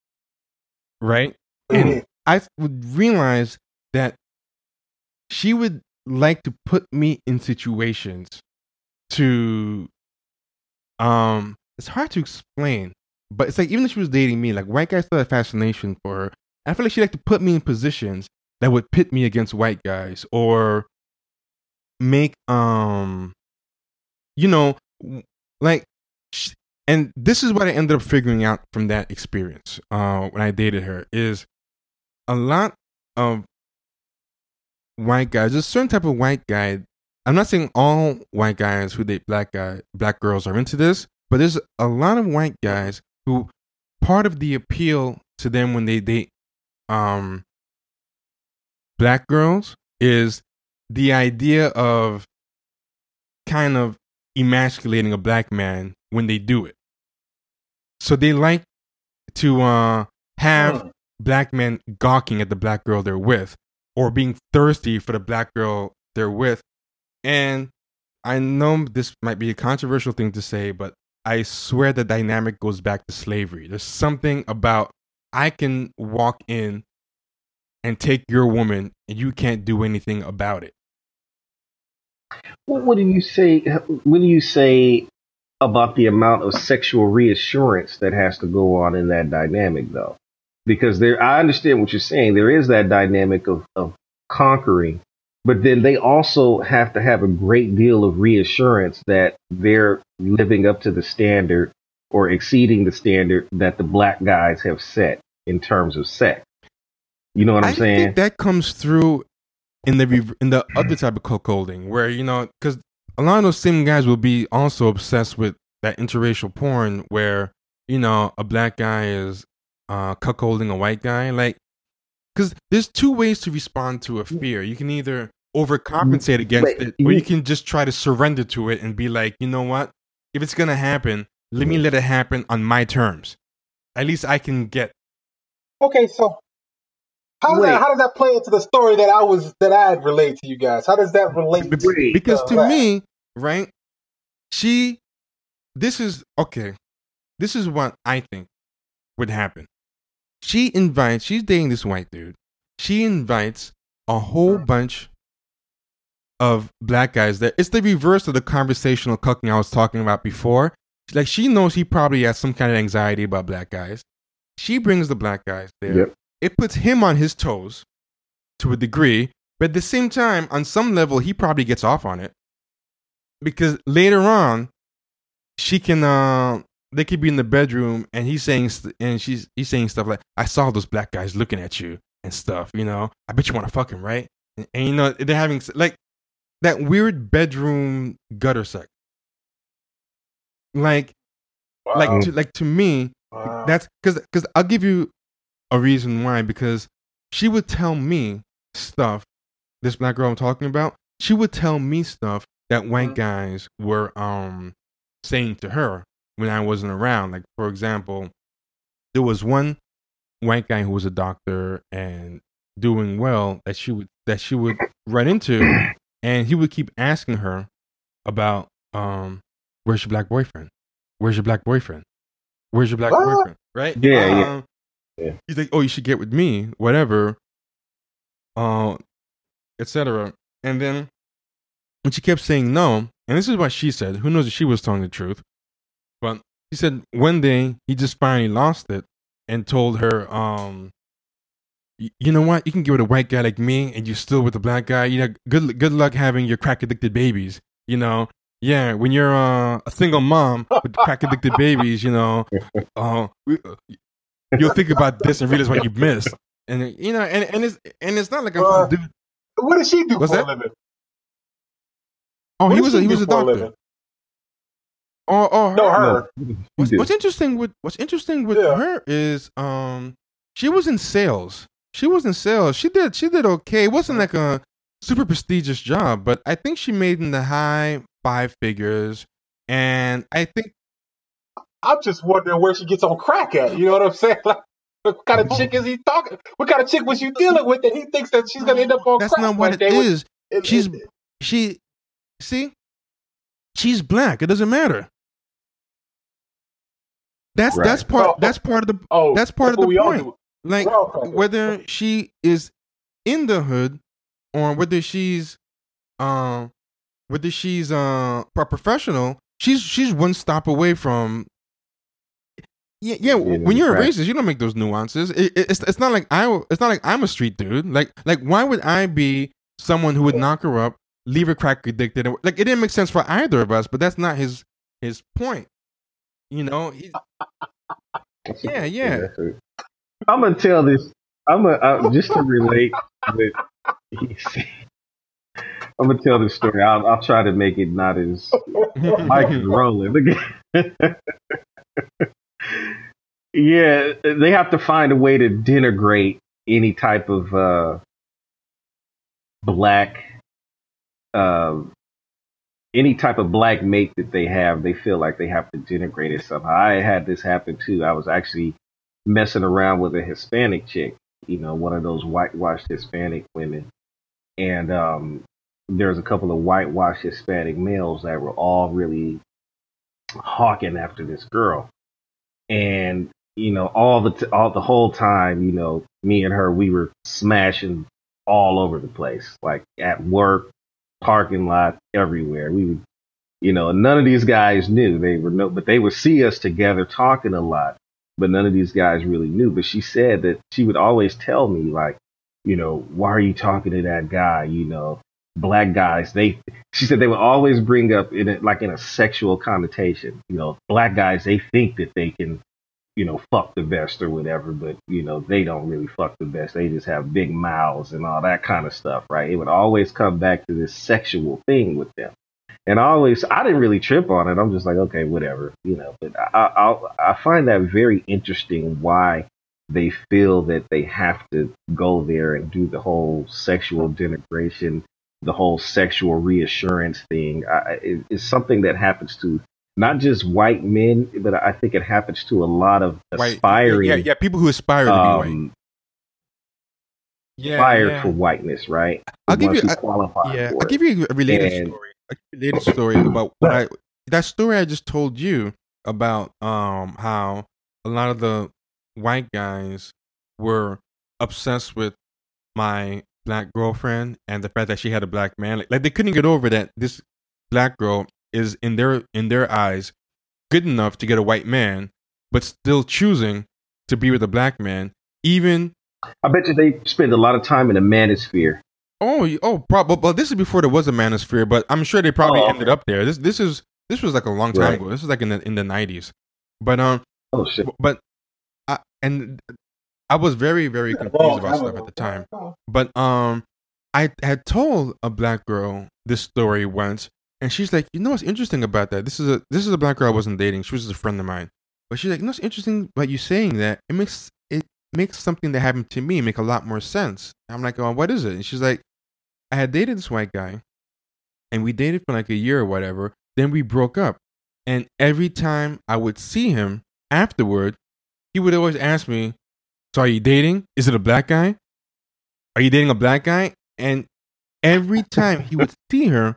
right? And I would realize that she would like to put me in situations to um it's hard to explain, but it's like even if she was dating me, like white guys still had fascination for her. I feel like she liked to put me in positions that would pit me against white guys or make um you know w- like sh- and this is what I ended up figuring out from that experience uh when I dated her is a lot of white guys, there's a certain type of white guy. I'm not saying all white guys who date black guy, black girls are into this, but there's a lot of white guys who part of the appeal to them when they date um black girls is the idea of kind of emasculating a black man when they do it. So they like to uh have Hmm. black men gawking at the black girl they're with or being thirsty for the black girl they're with. And I know this might be a controversial thing to say, but I swear the dynamic goes back to slavery. There's something about I can walk in and take your woman and you can't do anything about it. What, what do you say? What do you say about the amount of sexual reassurance that has to go on in that dynamic, though? Because there, I understand what you're saying. There is that dynamic of, of conquering, but then they also have to have a great deal of reassurance that they're living up to the standard or exceeding the standard that the black guys have set in terms of sex. You know what I'm I saying? think that comes through in the in the other type of cuckolding, where, you know, because a lot of those same guys will be also obsessed with that interracial porn, where, you know, a black guy is uh, cuckolding a white guy, like, because there's two ways to respond to a fear. You can either overcompensate against But it, or you- you can just try to surrender to it and be like, you know what, if it's gonna happen, let me let it happen on my terms. At least I can get. Okay, so how does Wait. that how does that play into the story that I was that I had relayed to you guys? How does that relate? Be- Wait. Because uh, to that? me, right, she, this is, okay, this is what I think would happen. She invites, she's dating this white dude. She invites a whole bunch of black guys there. It's the reverse of the conversational cucking I was talking about before. Like, she knows he probably has some kind of anxiety about black guys. She brings the black guys there. Yep. It puts him on his toes to a degree, but at the same time, on some level, he probably gets off on it. Because later on, she can, uh, they could be in the bedroom and he's saying, st- and she's, he's saying stuff like, I saw those black guys looking at you and stuff, you know, I bet you want to fuck him, right? And, and, you know, they're having, like, that weird bedroom gutter sex. Like, Wow. like, to, like, to me, Wow. that's, because, because I'll give you a reason why, because she would tell me stuff, this black girl I'm talking about, she would tell me stuff that white Mhm. guys were um saying to her when I wasn't around. Like, for example, there was one white guy who was a doctor and doing well that she would that she would run into, and he would keep asking her about um where's your black boyfriend? Where's your black boyfriend? Where's your black What? boyfriend? Right? Yeah, yeah. Um, Yeah. He's like, oh, you should get with me, whatever, uh, et cetera. And then when she kept saying no, and this is what she said, who knows if she was telling the truth, but she said one day he just finally lost it and told her, um, y- you know what, you can get with a white guy like me and you're still with a black guy. You know, good good luck having your crack addicted babies. You know, yeah, when you're uh, a single mom with crack addicted babies, you know, uh, we- you'll think about this and realize what you missed. And you know, and, and it's and it's not like I'm Uh, dude. What does she do What's for that? a living? Oh, What he does was a, she he do was a for doctor. living? Oh, oh, her. No, her. No, What's, you what's do. interesting with what's interesting with Yeah. her is um she was in sales. She was in sales. She did she did okay. It wasn't like a super prestigious job, but I think she made in the high five figures. And I think I'm just wondering where she gets on crack at. You know what I'm saying? Like, what kind of chick is he talking? What kind of chick was you dealing with that he thinks that she's gonna end up on that's crack not what one it day? with- is. it- She's it- she see she's black. It doesn't matter. That's Right. that's part Oh. that's part of the oh, that's part of what the we all point. do. Like, We're all crackers. whether she is in the hood or whether she's uh, whether she's uh, a professional, she's she's one stop away from. Yeah, yeah. Yeah, When you're a right. racist, you don't make those nuances. It, it, it's it's not like I it's not like I'm a street dude. Like like why would I be someone who would knock her up, leave her crack addicted? and- Like, it didn't make sense for either of us. But that's not his his point. You know. He, That's a- yeah, yeah. that's a- I'm gonna tell this. I'm gonna uh, just to relate with. I'm gonna tell this story. I'll, I'll try to make it not as Mike is rolling. Look at- yeah, they have to find a way to denigrate any type of uh, black, uh, any type of black mate that they have. They feel like they have to denigrate it somehow. I had this happen too. I was actually messing around with a Hispanic chick, you know, one of those whitewashed Hispanic women, and um, there's a couple of whitewashed Hispanic males that were all really hawking after this girl, and you know, all the t- all the whole time, you know, me and her, we were smashing all over the place, like at work, parking lot, everywhere. We would, you know, none of these guys knew they were no, but they would see us together talking a lot, but none of these guys really knew. But she said that she would always tell me, like, you know, why are you talking to that guy? You know, black guys, they, she said they would always bring up in it, like in a sexual connotation, you know, black guys, they think that they can, you know, fuck the best or whatever, but, you know, they don't really fuck the best. They just have big mouths and all that kind of stuff, right? It would always come back to this sexual thing with them. And I always, I didn't really trip on it. I'm just like, okay, whatever, you know, but I, I, I find that very interesting why they feel that they have to go there and do the whole sexual denigration, the whole sexual reassurance thing. I, it, it's something that happens to not just white men, but I think it happens to a lot of White, aspiring, yeah, yeah, people who aspire to um, be white. Yeah, aspire yeah. for whiteness, right? I'll give Ones you, who I, qualify yeah, for I'll it. give you a related And story. A related story about what I that story I just told you about. Um, how a lot of the white guys were obsessed with my black girlfriend and the fact that she had a black man. Like, like they couldn't get over that this black girl is in their in their eyes good enough to get a white man, but still choosing to be with a black man. Even I bet you they spend a lot of time in the manosphere. oh y- oh, probably. But this is before there was a manosphere. But I'm sure they probably Oh, ended okay. up there. This this is this was like a long time Right. ago. This was like in the in the nineties. But um, Oh shit. but I and I was very very A confused long about time stuff ago. at the time. But um, I had told a black girl this story once, and she's like, you know what's interesting about that? This is a this is a black girl I wasn't dating. She was just a friend of mine. But she's like, you know what's interesting about you saying that? It makes it makes something that happened to me make a lot more sense. I'm like, oh, what is it? And she's like, I had dated this white guy, and we dated for like a year or whatever. Then we broke up, and every time I would see him afterward, he would always ask me, so are you dating? Is it a black guy? Are you dating a black guy? And every time he would see her,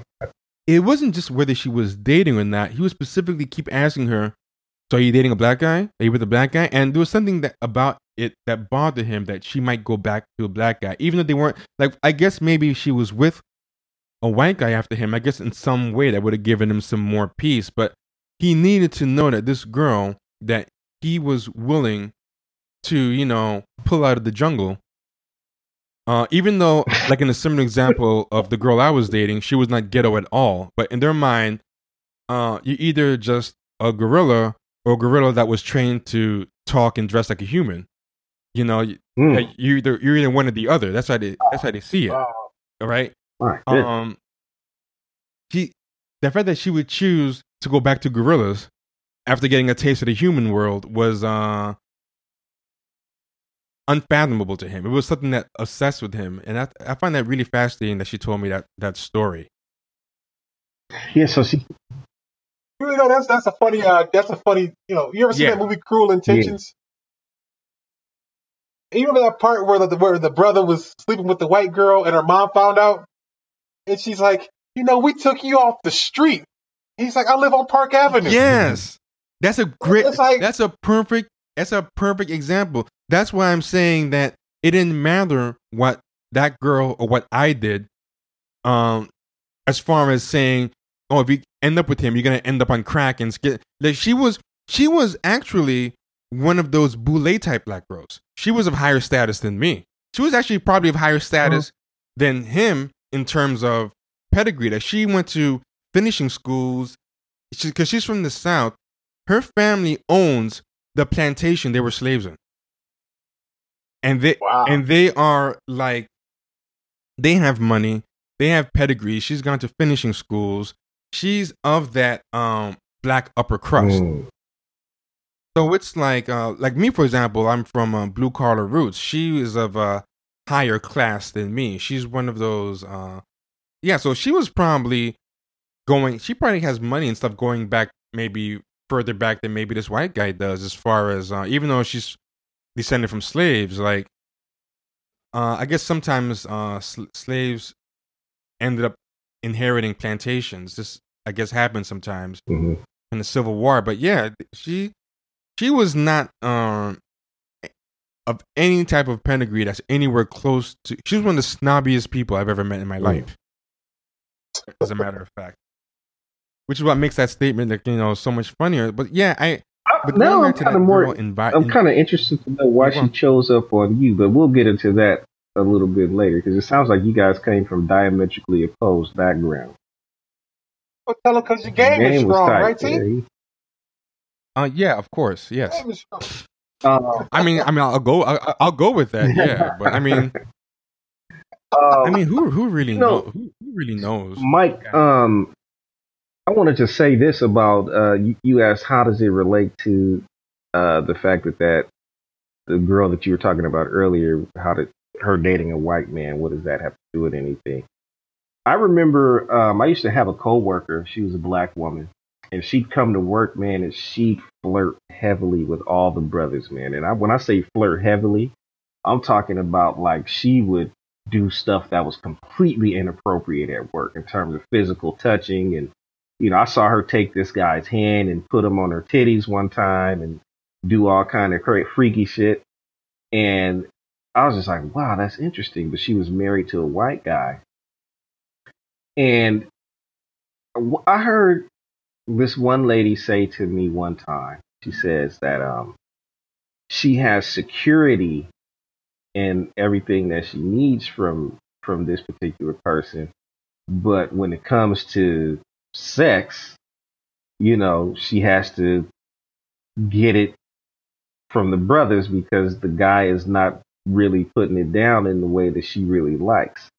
it wasn't just whether she was dating or not. He would specifically keep asking her, so are you dating a black guy? Are you with a black guy? And there was something that about it that bothered him that she might go back to a black guy, even though they weren't like. I guess maybe she was with a white guy after him. I guess in some way that would have given him some more peace. But he needed to know that this girl that he was willing to, you know, pull out of the jungle. Uh, even though, like in a similar example of the girl I was dating, she was not ghetto at all. But in their mind, uh, you're either just a gorilla or a gorilla that was trained to talk and dress like a human. You know, you, Mm. you either you're either one or the other. That's how they that's how they see it. Wow. All right. My goodness. Um, she the fact that she would choose to go back to gorillas after getting a taste of the human world was uh unfathomable to him. It was something that obsessed with him, and I I find that really fascinating that she told me that that story. Yeah, so she You know, that's that's a funny. Uh, that's a funny. You know, you ever see Yeah. that movie Cruel Intentions? And you remember that part where the where the brother was sleeping with the white girl and her mom found out, and she's like, you know, we took you off the street. He's like, I live on Park Avenue. Yes, that's a great. It's like- that's a perfect. That's a perfect example. That's why I'm saying that it didn't matter what that girl or what I did. Um, as far as saying, oh, if you end up with him, you're gonna end up on crack and get. Like she was, she was actually one of those boule type black girls. She was of higher status than me. She was actually probably of higher status than him in terms of pedigree. That she went to finishing schools because she's from the South. Her family owns the plantation they were slaves in, and they Wow. and they are like they have money, they have pedigree. She's gone to finishing schools. She's of that um black upper crust. Mm. So it's like uh like me, for example. I'm from uh, blue collar roots. She is of a higher class than me. She's one of those uh yeah. So she was probably going. She probably has money and stuff going back maybe further back than maybe this white guy does, as far as uh, even though she's descended from slaves. Like uh I guess sometimes uh sl- slaves ended up inheriting plantations. This, I guess, happens sometimes hmm in the Civil War. But yeah, she she was not um, of any type of pedigree that's anywhere close to. She was one of the snobbiest people I've ever met in my Mm. life. As a matter of fact, which is what makes that statement, like, you know, so much funnier. But yeah, I. I, But now going I'm back to kind that of more. girl invi- I'm in- kind of interested to know why Yeah, go she on. chose up on you, but we'll get into that a little bit later because it sounds like you guys came from diametrically opposed backgrounds. Well, tell him because your The game, is game was strong, tight. right, T? Yeah, he- Uh, yeah, of course, yes. Game is strong. Um, I mean, I mean, I'll go, I, I'll go with that. Yeah, but I mean, I um, mean, who, who really you know, know, who, who really knows? Mike, Yeah. um, I wanted to say this about uh, you, you asked how does it relate to uh, the fact that that the girl that you were talking about earlier, how did her dating a white man? What does that have to do with anything? I remember um, I used to have a coworker. She was a black woman, and she'd come to work, man, and she'd flirt heavily with all the brothers, man. And I, when I say flirt heavily, I'm talking about like she would do stuff that was completely inappropriate at work in terms of physical touching. And, you know, I saw her take this guy's hand and put him on her titties one time and do all kind of crazy, freaky shit. And I was just like, wow, that's interesting. But she was married to a white guy. And w- I heard this one lady say to me one time, she says that um, she has security in everything that she needs from from this particular person. But when it comes to sex, you know, she has to get it from the brothers because the guy is not really putting it down in the way that she really likes.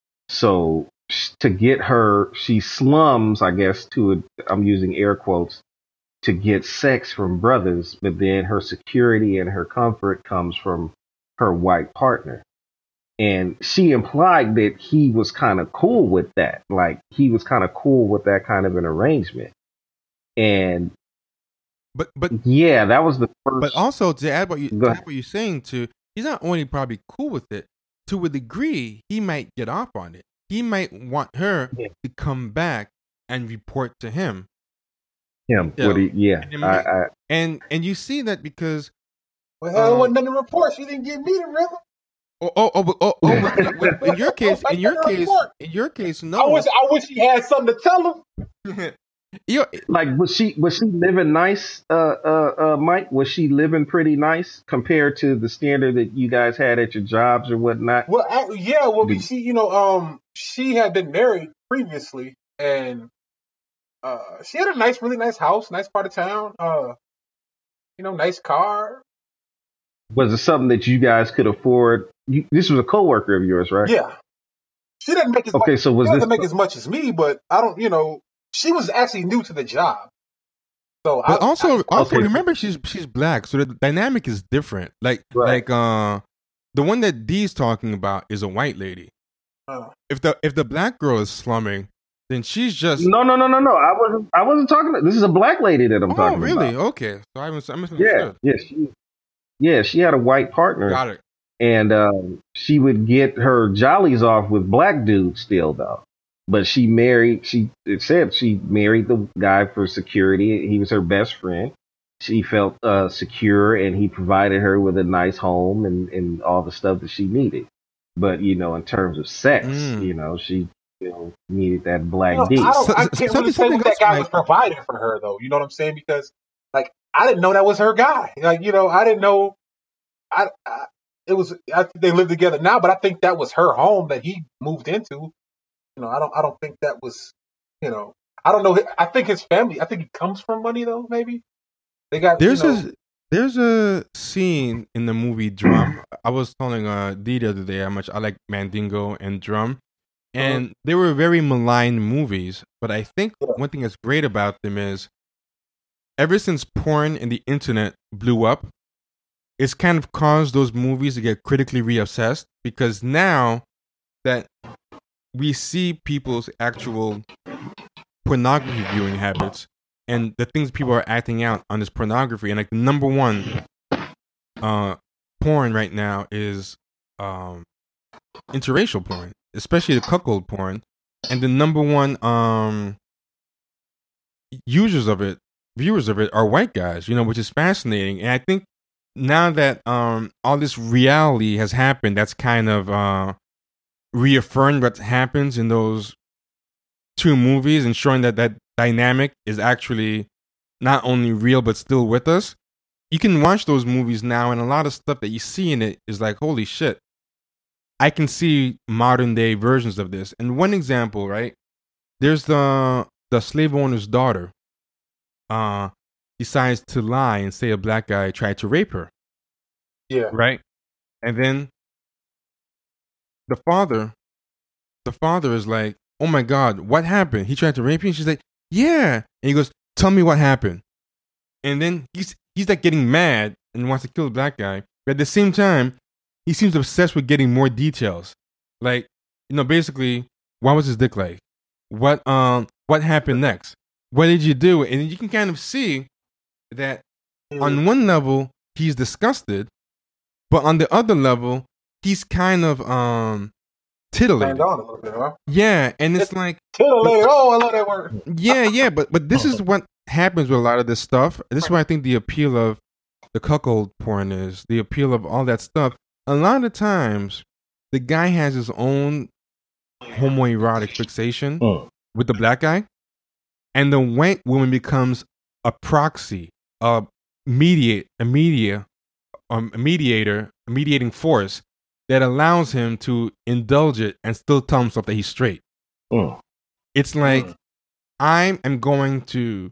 So sh- to get her, she slums, I guess, to it, I'm using air quotes, to get sex from brothers, but then her security and her comfort comes from her white partner. And she implied that he was kind of cool with that. Like he was kind of cool with that kind of an arrangement. And But but yeah, that was the but first. also to add what you Go to ahead. add what you're saying to, he's not only probably cool with it. To a degree, he might get off on it. He might want her Yeah. to come back and report to him. Him. Yeah. What he, yeah. And, it I, might- I, and and you see that because Well, hell, it Um, wasn't nothing to report. She didn't give me the rhythm. oh oh oh, but- oh, oh but- but- but in your case in your Nothing to case report. in your case I no. wish, I wish he had something to tell him. You- like, was she was she living nice, uh, uh, uh, Mike? Was she living pretty nice compared to the standard that you guys had at your jobs or whatnot? Well, I, yeah, well, Did- she, you know, um, she had been married previously, and uh, she had a nice, really nice house, nice part of town. Uh, you know, nice car. Was it something that you guys could afford? You, this was a coworker of yours, right? Yeah, she didn't make as Okay, much. so was She this? doesn't make as much as me, but I don't, you know, she was actually new to the job. So, But I, also, I, also Okay. remember she's she's black, so the dynamic is different. Like Right. like uh, the one that Dee's talking about is a white lady. uh, If the if the black girl is slumming, then she's just No, no, no, no, no. I wasn't. I wasn't talking. This is a black lady that I'm oh talking really about. okay. So I mis- I Yeah, misunderstood. yeah, she, yeah. She had a white partner, Got it. and um, she would get her jollies off with black dudes still, though. But she married. She it said she married the guy for security. He was her best friend. She felt uh, secure, and he provided her with a nice home and, and all the stuff that she needed. But you know, in terms of sex, Mm. you know, she you know needed that black you know, D. I don't, So- I so- can't really something- say something what that else, guy Mike. was providing for her, though. You know what I'm saying? Because, like, I didn't know that was her guy. Like, you know, I didn't know. I, I it was. I think they live together now, but I think that was her home that he moved into. You know, I don't. I don't think that was. You know, I don't know. I think his family. I think he comes from money, though. Maybe they got. There's you know, a there's a scene in the movie Drum. I was telling uh Dee the other day how much I like Mandingo and Drum, and they were very maligned movies. But I think Yeah. one thing that's great about them is ever since porn and the internet blew up, it's kind of caused those movies to get critically reassessed because now that we see people's actual pornography viewing habits and the things people are acting out on this pornography, and like the number one uh porn right now is um interracial porn, especially the cuckold porn. and the number one um users of it, viewers of it, are white guys. You know, which is fascinating. And I think now that um all this reality has happened, that's kind of uh reaffirmed what happens in those two movies and showing that that dynamic is actually not only real but still with us. You can watch those movies now, and a lot of stuff that you see in it is like, holy shit, I can see modern day versions of this. And one example, right? There's the the slave owner's daughter. Uh, decides to lie and say a black guy tried to rape her. Yeah. Right, and then the father, the father is like, "Oh my God, what happened? He tried to rape you." And she's like, "Yeah," and he goes, "Tell me what happened." And then he's he's like getting mad and wants to kill the black guy, but at the same time, he seems obsessed with getting more details. Like, you know, basically, what was his dick like? What um what happened next? What did you do? And you can kind of see that on one level he's disgusted, but on the other level he's kind of um titillated. Turned on a little bit, huh? Yeah, and it's like Titillated. Oh, I love that word. yeah, yeah, but but this is what happens with a lot of this stuff. This is why I think the appeal of the cuckold porn is, the appeal of all that stuff. A lot of times, the guy has his own homoerotic fixation Mm. with the black guy, and the white woman becomes a proxy, a mediate, a media, um, a mediator, a mediating force that allows him to indulge it and still tell himself that he's straight. Mm. It's like Mm. I am going to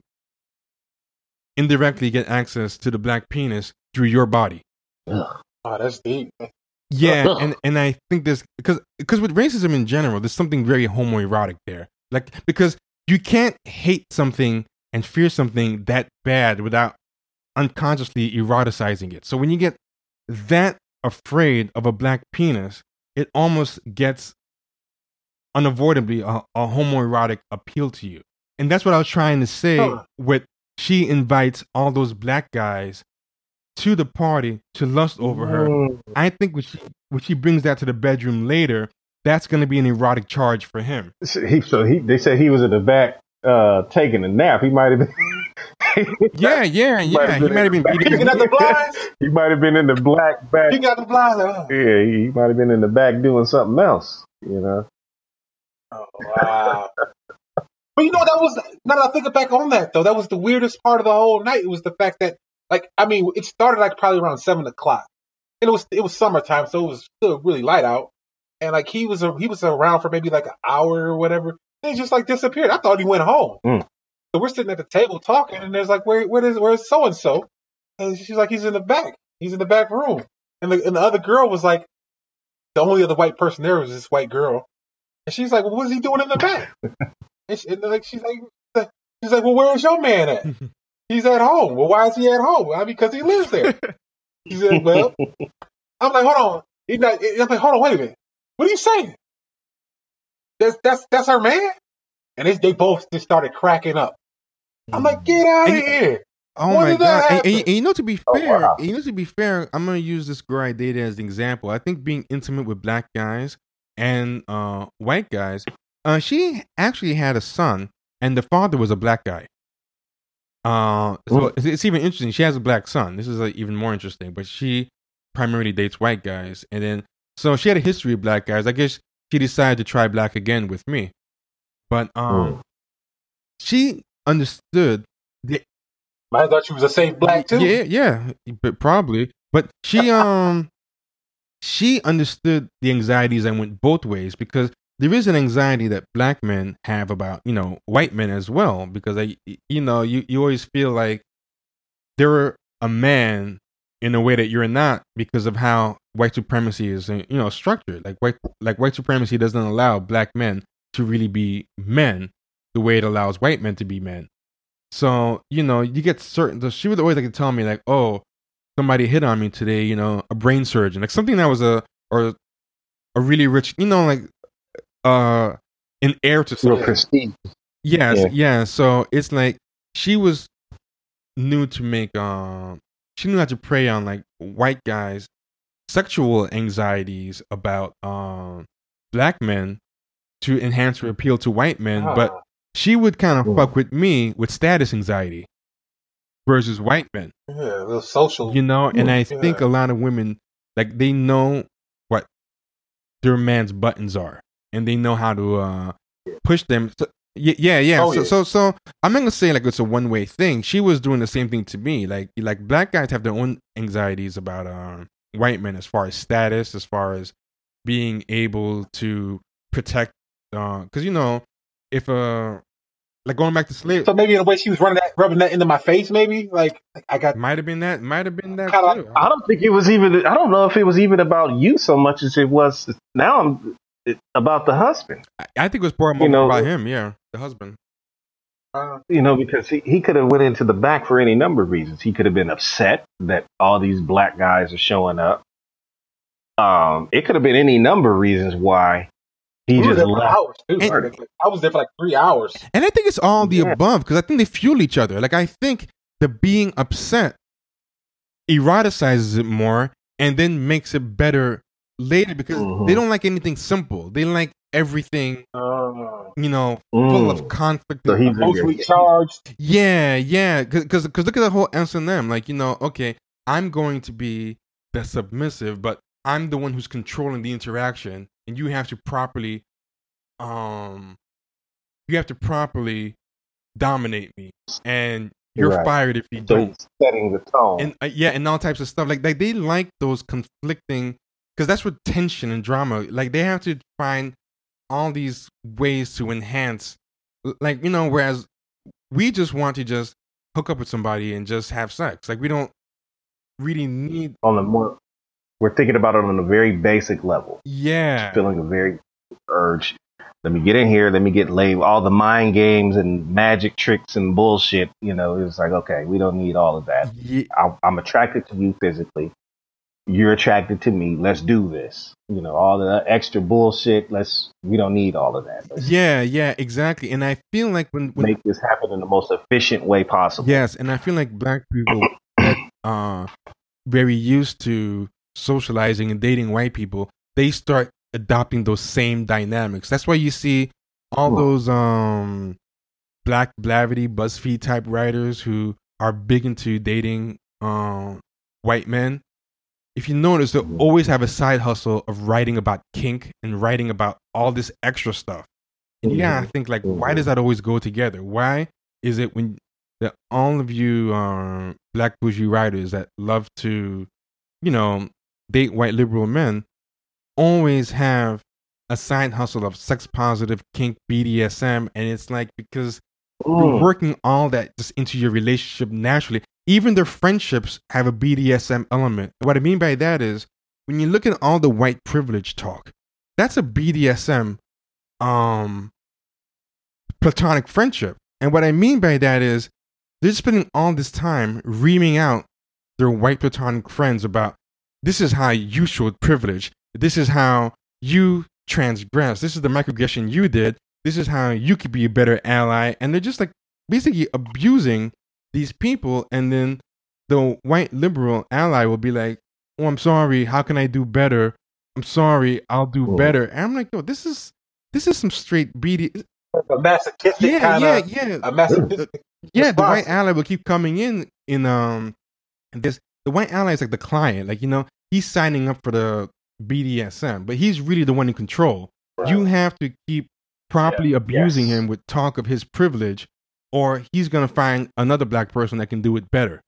indirectly get access to the black penis through your body. Ugh. Oh, that's deep. Yeah, Ugh. and, and I think there's because because with racism in general, there's something very homoerotic there. Like, because you can't hate something and fear something that bad without unconsciously eroticizing it. So when you get that afraid of a black penis, it almost gets unavoidably a, a homoerotic appeal to you. And that's what I was trying to say Huh. with she invites all those black guys to the party to lust over her. Mm. I think when she, when she brings that to the bedroom later, that's going to be an erotic charge for him. So he, so he, they said he was in the back uh, taking a nap. He might have been. Yeah, yeah, He might yeah. have He been might have in been the back. beating his Picking up the blinds. He might have been in the black back. He got the blinds. Huh? Yeah, he might have been in the back doing something else. You know. Oh, wow. But you know, that was, now that I think back on that, though, that was the weirdest part of the whole night. It was the fact that, like, I mean, it started like probably around seven o'clock. And it was it was summertime, so it was still really light out. And like he was a, he was around for maybe like an hour or whatever. And he just like disappeared. I thought he went home. Mm. So we're sitting at the table talking, and there's like, where where is where's so and so? And she's like, he's in the back. He's in the back room. And the and the other girl was like, the only other white person there was this white girl. And she's like, well, what's he doing in the back? and, she, and like she's like, she's like, well, where's your man at? He's at home. Well, why is he at home? Well, because he lives there. He said, well, I'm like, hold on. He's not, I'm like, hold on, wait a minute. What are you saying? That's that's that's her man? And they, they both just started cracking up. I'm like, get out of And- here. Oh When my did god! that And, and- happen? and you know, to be Oh, fair, wow. you know, to be fair, I'm gonna use this girl I dated as an example. I think being intimate with black guys and uh, white guys, uh, she actually had a son, and the father was a black guy. Uh, so Mm. it's, it's even interesting. She has a black son. This is like even more interesting. But she primarily dates white guys, and then so she had a history of black guys. I guess she decided to try black again with me, but um, Mm. she understood the I thought she was a safe black too. yeah, yeah, but probably. But she um she understood the anxieties and went both ways, because there is an anxiety that black men have about, you know, white men as well, because I you know, you, you always feel like they're a man in a way that you're not, because of how white supremacy is, you know, structured. Like white like white supremacy doesn't allow black men to really be men the way it allows white men to be men. So, you know, you get certain, so she would always like to tell me like, oh, somebody hit on me today, you know, a brain surgeon, like something that was a, or a really rich, you know, like, uh, an heir to Real something. prestige. Yes, Yeah. yeah. So it's like, she was new to make, um, she knew how to prey on like white guys' sexual anxieties about, um, black men to enhance her appeal to white men, Ah. but she would kind of Mm. fuck with me with status anxiety versus white men. Yeah, the social. You know, and I Yeah. think a lot of women, like, they know what their man's buttons are, and they know how to uh, push them. So, y- yeah, yeah. Oh, so, yeah. so, so I'm not gonna say like it's a one way thing. She was doing the same thing to me. Like, like black guys have their own anxieties about uh, white men as far as status, as far as being able to protect. Because uh, you know, if uh, like going back to slavery, So maybe in a way she was running that, rubbing that into my face. Maybe like I got might have been that, might have been that Kinda too. I don't think it was even. I don't know if it was even about you so much as it was. Now I'm it, about the husband. I, I think it was more You know- about him. Yeah, the husband. uh, You know, because he, he could have went into the back for any number of reasons. He could have been upset that all these black guys are showing up. Um, it could have been any number of reasons why he we were just there for left. hours too. And- I was there for like three hours. And I think it's all the Yeah. above because I think they fuel each other. Like I think the being upset eroticizes it more and then makes it better later because Mhm. they don't like anything simple. They like everything, Uh, you know, full Mm. of conflict. So and- he's emotionally charged. yeah, yeah. Because because look at the whole S and M. Like, you know, okay, I'm going to be the submissive, but I'm the one who's controlling the interaction, and you have to properly, um, you have to properly dominate me, and you're Right. fired if you So don't. he's setting the tone. And uh, yeah, and all types of stuff. Like, like they like those conflicting, because that's what tension and drama. Like they have to find all these ways to enhance, like, you know. Whereas we just want to just hook up with somebody and just have sex. Like we don't really need. on the more, we're thinking about it on a very basic level. Yeah, Feeling a very urge. Let me get in here. Let me get laid. All the mind games and magic tricks and bullshit. You know, it's like, okay, we don't need all of that. Ye- I, I'm attracted to you physically. You're attracted to me. Let's do this. You know, all the extra bullshit. Let's. We don't need all of that. Let's yeah, yeah, exactly. And I feel like when, when make this happen in the most efficient way possible. yes, and I feel like black people that are very used to socializing and dating white people, they start adopting those same dynamics. That's why you see all Hmm. those um Black Blavity, BuzzFeed type writers who are big into dating um white men. If you notice, they'll Mhm. always have a side hustle of writing about kink and writing about all this extra stuff. And you gotta think like, why does that always go together? Why is it when that all of you um, black bougie writers that love to, you know, date white liberal men always have a side hustle of sex positive kink B D S M, and it's like because you're Mm. working all that just into your relationship naturally. Even their friendships have a B D S M element. What I mean by that is when you look at all the white privilege talk, that's a B D S M um platonic friendship. And what I mean by that is they're spending all this time reaming out their white platonic friends about this is how you showed privilege. This is how you transgressed. This is the microaggression you did. This is how you could be a better ally. And they're just like basically abusing these people. And then the white liberal ally will be like, oh, I'm sorry. How can I do better? I'm sorry. I'll do Mhm. better. And I'm like, yo, this is this is some straight B D. A masochistic Yeah, kind yeah, of yeah. a masochistic. Yeah, the white response. ally will keep coming in in um this the white ally is like the client, like, you know, he's signing up for the B D S M, but he's really the one in control. You have to keep properly abusing Yes. him with talk of his privilege, or he's gonna find another black person that can do it better.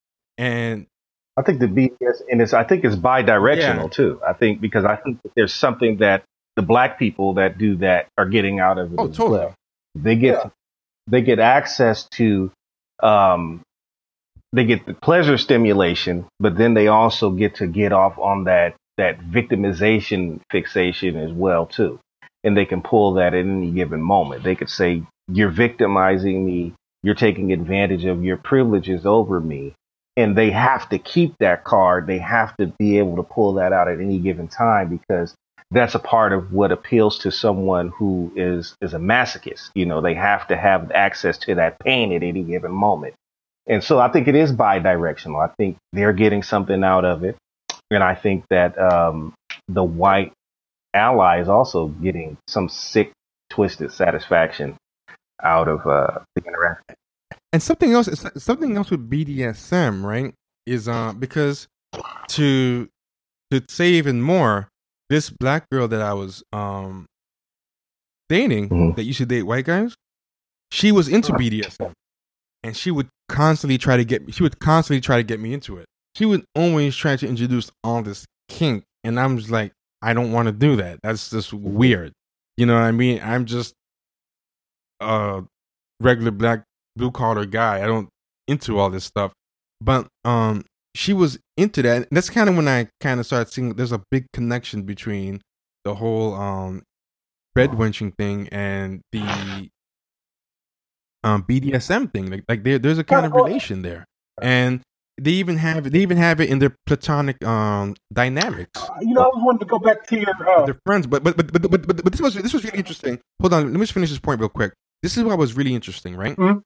And I think the B D S and it's I think it's bi-directional Yeah. too. I think because I think that there's something that the black people that do that are getting out of it oh, as totally. well. They get Yeah. they get access to um they get the pleasure stimulation, but then they also get to get off on that that victimization fixation as well too. And they can pull that at any given moment. They could say, you're victimizing me, you're taking advantage of your privileges over me. And they have to keep that card. They have to be able to pull that out at any given time because that's a part of what appeals to someone who is is a masochist. You know, they have to have access to that pain at any given moment. And so I think it is bi-directional. I think they're getting something out of it. And I think that um, the white ally is also getting some sick twisted satisfaction out of uh, the interaction. And something else, something else with B D S M, right? Is uh because to to say even more, this black girl that I was um dating Mhm. that used to date white guys, she was into B D S M, and she would constantly try to get she would constantly try to get me into it. She would always try to introduce all this kink, and I'm just like, I don't want to do that. That's just weird. You know what I mean? I'm just a regular black blue collar guy. I don't into all this stuff. But um she was into that. That's kind of when I kind of started seeing there's a big connection between the whole um bed wenching thing and the um B D S M thing. Like like there there's a kind of relation there. And they even have they even have it in their platonic um dynamics. Uh, you know, I was wanting to go back to your. Uh, They're friends, but but but but but, but, but this was this was really interesting. Hold on, let me just finish this point real quick. This is what was really interesting, right? Mhm.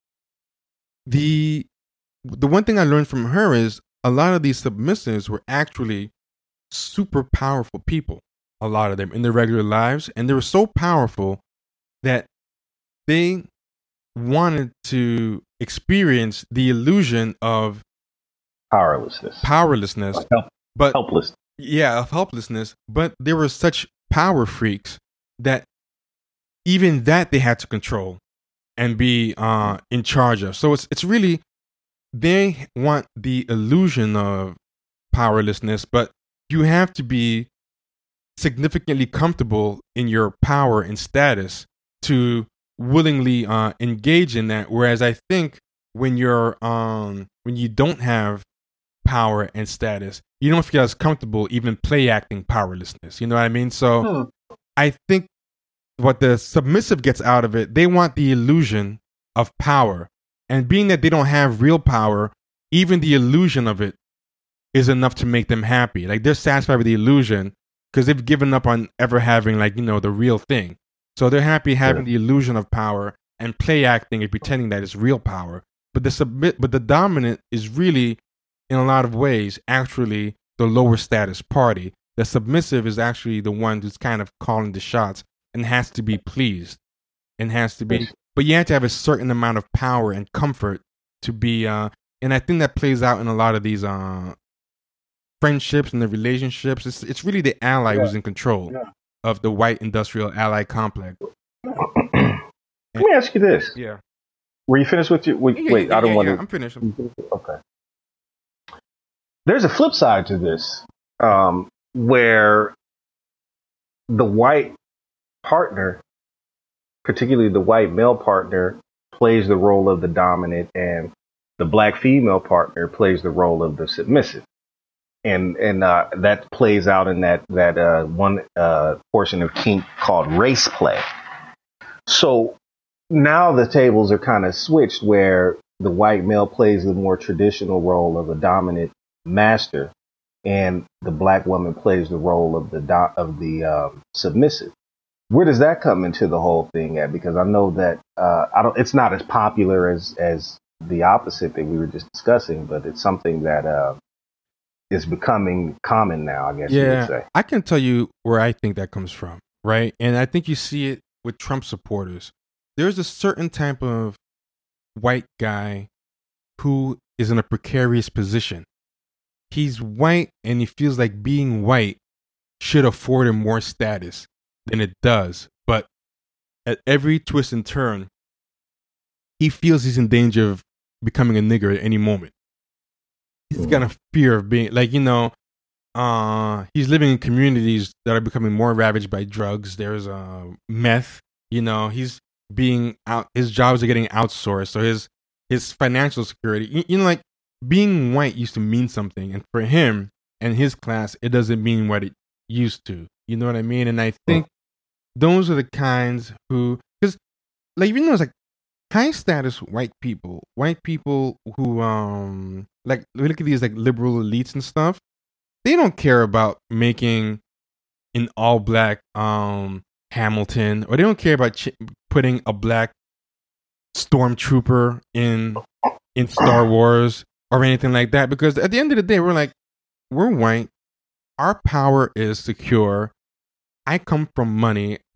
The the one thing I learned from her is a lot of these submissives were actually super powerful people. A lot of them in their regular lives, and they were so powerful that they wanted to experience the illusion of Powerlessness. powerlessness, Like help, but helpless. yeah, of helplessness. But they were such power freaks that even that they had to control and be uh, in charge of. So it's it's really they want the illusion of powerlessness, but you have to be significantly comfortable in your power and status to willingly uh, engage in that. Whereas I think when you're um when you don't have power and status, you don't feel as comfortable even play acting powerlessness. You know what I mean? So hmm. I think what the submissive gets out of it, they want the illusion of power. And being that they don't have real power, even the illusion of it is enough to make them happy. Like they're satisfied with the illusion because they've given up on ever having, like, you know, the real thing. So they're happy having the illusion of power and play acting and pretending that it's real power. But the submit, but the dominant is really, in a lot of ways, actually the lower status party. The submissive is actually the one who's kind of calling the shots and has to be pleased and has to be. But you have to have a certain amount of power and comfort to be. Uh, and I think that plays out in a lot of these uh, friendships and the relationships. It's it's really the ally Yeah. who's in control Yeah. of the white industrial ally complex. Let me ask you this. Yeah. Were you finished with your? Wait, Yeah, wait yeah, I don't yeah, want yeah, to. I'm finished. Okay. There's a flip side to this, um, where the white partner, particularly the white male partner, plays the role of the dominant, and the black female partner plays the role of the submissive. And and uh, that plays out in that that uh, one uh, portion of kink called race play. So now the tables are kind of switched, where the white male plays the more traditional role of a dominant master, and the black woman plays the role of the do- of the um, submissive. Where does that come into the whole thing at? Because I know that uh, I don't. It's not as popular as as the opposite that we were just discussing, but it's something that uh, is becoming common now, I guess you would Yeah, say. I can tell you where I think that comes from, right? And I think you see it with Trump supporters. There's a certain type of white guy who is in a precarious position. He's white and he feels like being white should afford him more status than it does. But at every twist and turn, he feels he's in danger of becoming a nigger at any moment. He's got a fear of being, like, you know, uh, he's living in communities that are becoming more ravaged by drugs. There's uh, meth, you know, he's being out, his jobs are getting outsourced. So his, his financial security, you, you know, like being white used to mean something. And for him and his class, it doesn't mean what it used to. You know what I mean? And I think those are the kinds who, because, like, you know, it's like high status white people, white people who, um, like, we look at these like liberal elites and stuff. They don't care about making an all black um, Hamilton, or they don't care about ch- putting a black stormtrooper in in Star Wars or anything like that. Because at the end of the day, we're like, we're white. Our power is secure. I come from money. I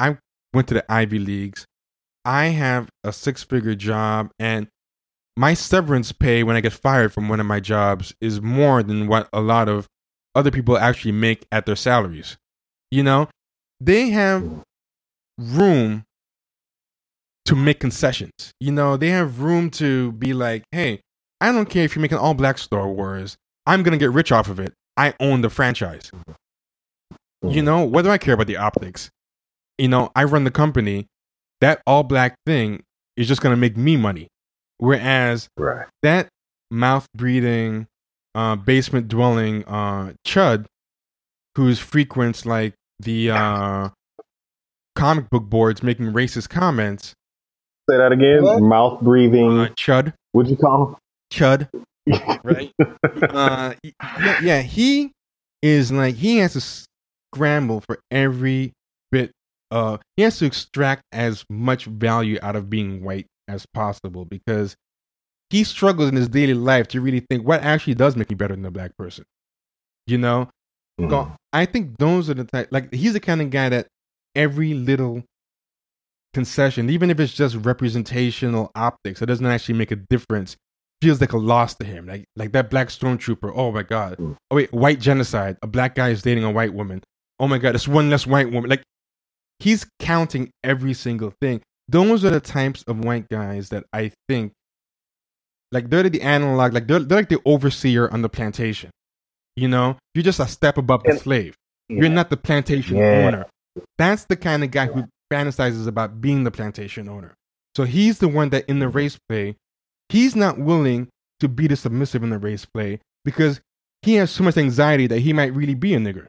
went to the Ivy Leagues. I have a six-figure job, and my severance pay when I get fired from one of my jobs is more than what a lot of other people actually make at their salaries. You know, they have room to make concessions. You know, they have room to be like, hey, I don't care if you're making all black Star Wars. I'm going to get rich off of it. I own the franchise. You know, what do I care about the optics? You know, I run the company. That all black thing is just going to make me money. Whereas Right. that mouth breathing, uh, basement dwelling uh, chud, who's frequents like the uh, comic book boards making racist comments. Say that again. What? Mouth breathing. Uh, chud, What'd you call chud, him? right? uh, y- yeah, yeah, he is like he has to scramble for every bit. Uh, he has to extract as much value out of being white as possible because he struggles in his daily life to really think what actually does make me better than a black person. You know, Mhm. so I think those are the type. Like he's the kind of guy that every little concession, even if it's just representational optics, it doesn't actually make a difference. Feels like a loss to him. Like like that black stormtrooper. Oh my god. Mm. Oh wait, white genocide. A black guy is dating a white woman. Oh my god, it's one less white woman. Like he's counting every single thing. Those are the types of white guys that I think, like they're the analog. Like they're, they're like the overseer on the plantation. You know, you're just a step above the And- slave. Yeah. You're not the plantation Yeah. owner. That's the kind of guy who fantasizes about being the plantation owner. So he's the one that in the race play, he's not willing to be the submissive in the race play because he has so much anxiety that he might really be a nigger.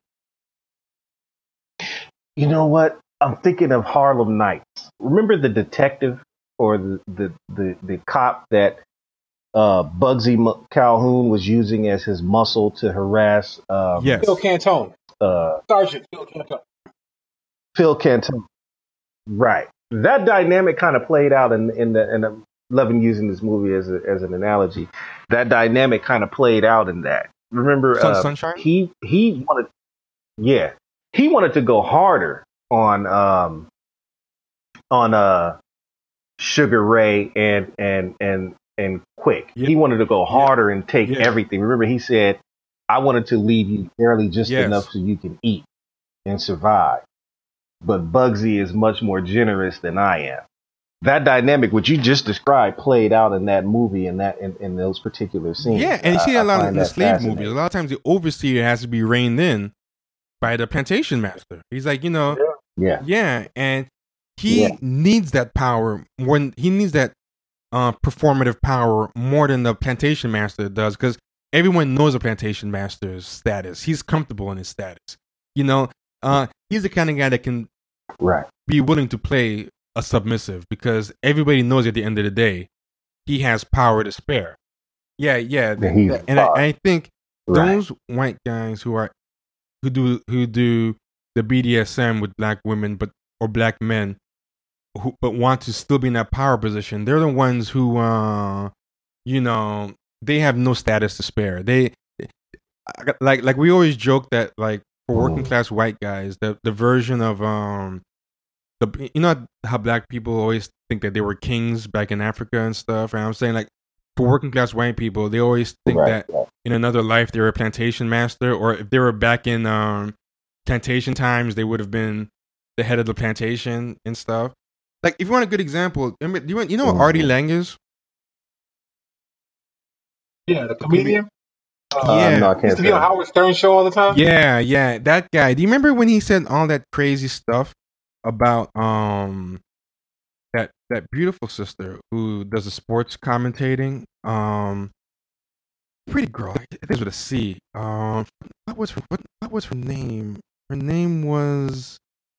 You know what? I'm thinking of Harlem Nights. Remember the detective or the the the, the cop that uh, Bugsy M- Calhoun was using as his muscle to harass um, Yes. Phil Cantone. uh, Sergeant Phil Cantone. Phil Cantone. Right. That dynamic kind of played out in in the and I'm loving using this movie as a, as an analogy. That dynamic kind of played out in that. Remember, Sun- uh, Sunshine? he he wanted, yeah, he wanted to go harder on um on uh Sugar Ray and and and and Quick. Yeah. He wanted to go harder and take Yeah. everything. Remember, he said, "I wanted to leave you barely just Yes. enough so you can eat and survive." But Bugsy is much more generous than I am. That dynamic, which you just described, played out in that movie and that in, in those particular scenes. Yeah, and you see I- a lot I in find the that slave fascinating. movies. A lot of times the overseer has to be reined in by the plantation master. He's like, you know, Yeah, yeah, and he Yeah. needs that power when he needs that uh, performative power more than the plantation master does because everyone knows the plantation master's status. He's comfortable in his status. You know, uh, he's the kind of guy that can right. be willing to play a submissive because everybody knows at the end of the day he has power to spare. Yeah, yeah, Yeah, he's th- and I, far. I think Right. those white guys who are who do who do the B D S M with black women, but or black men, who but want to still be in that power position. They're the ones who, uh, you know, they have no status to spare. They like like we always joke that like for working Mhm. class white guys, the the version of um the you know how black people always think that they were kings back in Africa and stuff. And I'm saying like for working class white people, they always think Right, that right. in another life they were a plantation master, or if they were back in um plantation times, they would have been the head of the plantation and stuff. Like if you want a good example, remember, do you, want, you know what Artie Mhm. Lang is? Yeah, the comedian. Uh, Yeah. no, I Used can't to be say. on Howard Stern show all the time. Yeah, yeah, that guy. Do you remember when he said all that crazy stuff about um that that beautiful sister who does the sports commentating? Um, pretty girl. I think it was with a C. Um, what was her what, what was her name? Her name was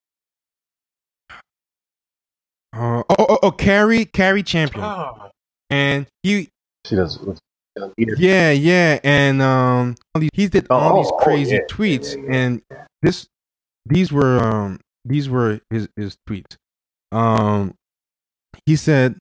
uh, oh, oh oh Carrie Carrie Champion, Oh, and he She does. Either. yeah yeah and um all these- he did Oh, all these oh, oh, crazy yeah, yeah, tweets, yeah, yeah. and this these were um these were his his tweets. Um, he said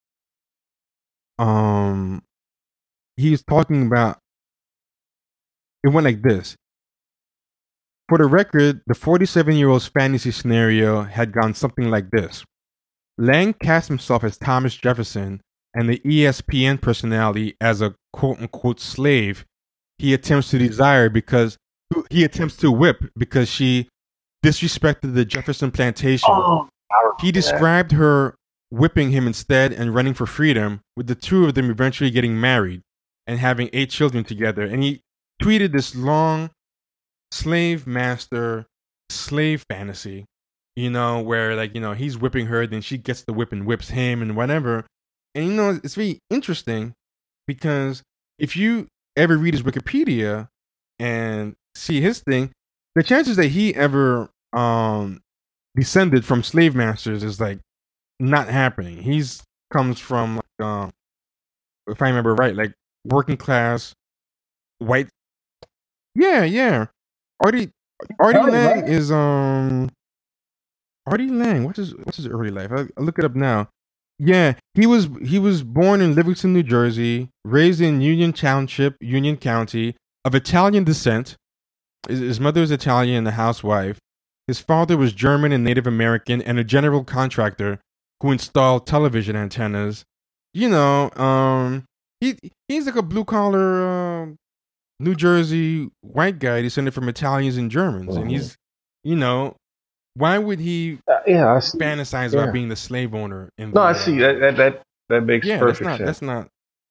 um he was talking about it went like this. for the record, the forty-seven-year-old's fantasy scenario had gone something like this. Lang cast himself as Thomas Jefferson and the E S P N personality as a quote-unquote slave he attempts to desire because he attempts to whip because she disrespected the Jefferson plantation. Oh, he described that. her whipping him instead and running for freedom, with the two of them eventually getting married and having eight children together. And he tweeted this long slave master slave fantasy, you know, where like, you know, he's whipping her, then she gets the whip and whips him and whatever. And, you know, it's very interesting because if you ever read his Wikipedia and see his thing, the chances that he ever um, descended from slave masters is like not happening. He's comes from, like, um, if I remember right, like working class white. Yeah, yeah. Artie Artie Artie Lang Lang. is um Artie Lang. What's his what's his early life? I'll, I'll look it up now. Yeah, he was he was born in Livingston, New Jersey, raised in Union Township, Union County, of Italian descent. His, his mother is Italian and a housewife. His father was German and Native American and a general contractor who installed television antennas. You know, um, he he's like a blue collar uh, New Jersey white guy descended from Italians and Germans, mm-hmm. and he's, you know, why would he uh, yeah, I see. fantasize yeah. about being the slave owner? In no, the, I see that that that, that makes yeah, perfect that's not, sense. That's not.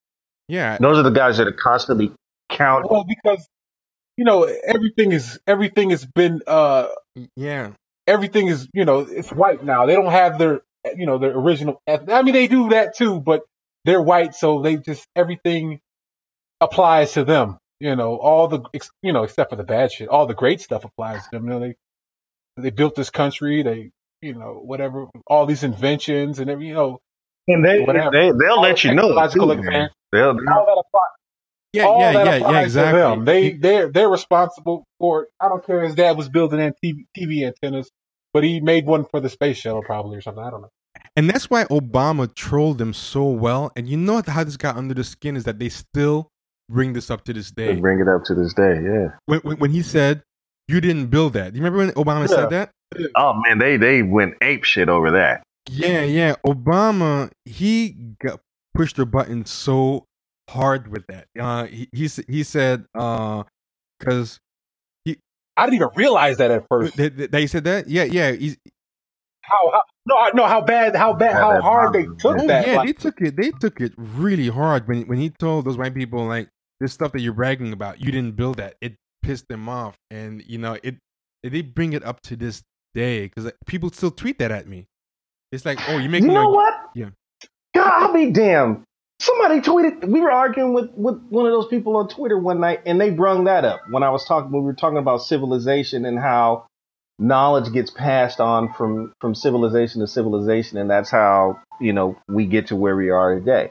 Yeah, those are the guys that are constantly count. Well, because you know everything is everything has been uh yeah everything is you know it's white now. They don't have their you know their original. I mean, they do that too, but they're white, so they just everything applies to them. You know, all the you know except for the bad shit, all the great stuff applies to them. You know, they they built this country. They you know whatever, all these inventions and every you know. And they whatever. they they'll all let you know. Technological Too, advance. They'll, all that applies. Yeah, all yeah, that yeah, applies yeah, exactly. to them. They they're they're responsible for it. I don't care. His dad was building T V, T V antennas, but he made one for the space shuttle probably or something. I don't know. And that's why Obama trolled them so well. And you know how this got under the skin is that they still bring this up to this day. They bring it up to this day, yeah. When, when, when he said, you didn't build that. Do you remember when Obama Yeah. said that? Oh, man, they, they went ape shit over that. Yeah, yeah. Obama, he got pushed the button so hard with that. Uh, he, he, he said, uh, because he... I didn't even realize that at first. They, they, they said that? Yeah, yeah. He's, How, how no I know how bad how bad how hard they took oh, that. yeah, like, they took it. They took it really hard when when he told those white people like this stuff that you're bragging about. You didn't build that. It pissed them off, and you know it. They bring it up to this day because like, people still tweet that at me. It's like, oh, you make you know your, what? Yeah. God, I'll be damned. Somebody tweeted. We were arguing with, with one of those people on Twitter one night, and they brung that up when I was talking. When we were talking about civilization and how knowledge gets passed on from, from civilization to civilization, and that's how, you know, we get to where we are today.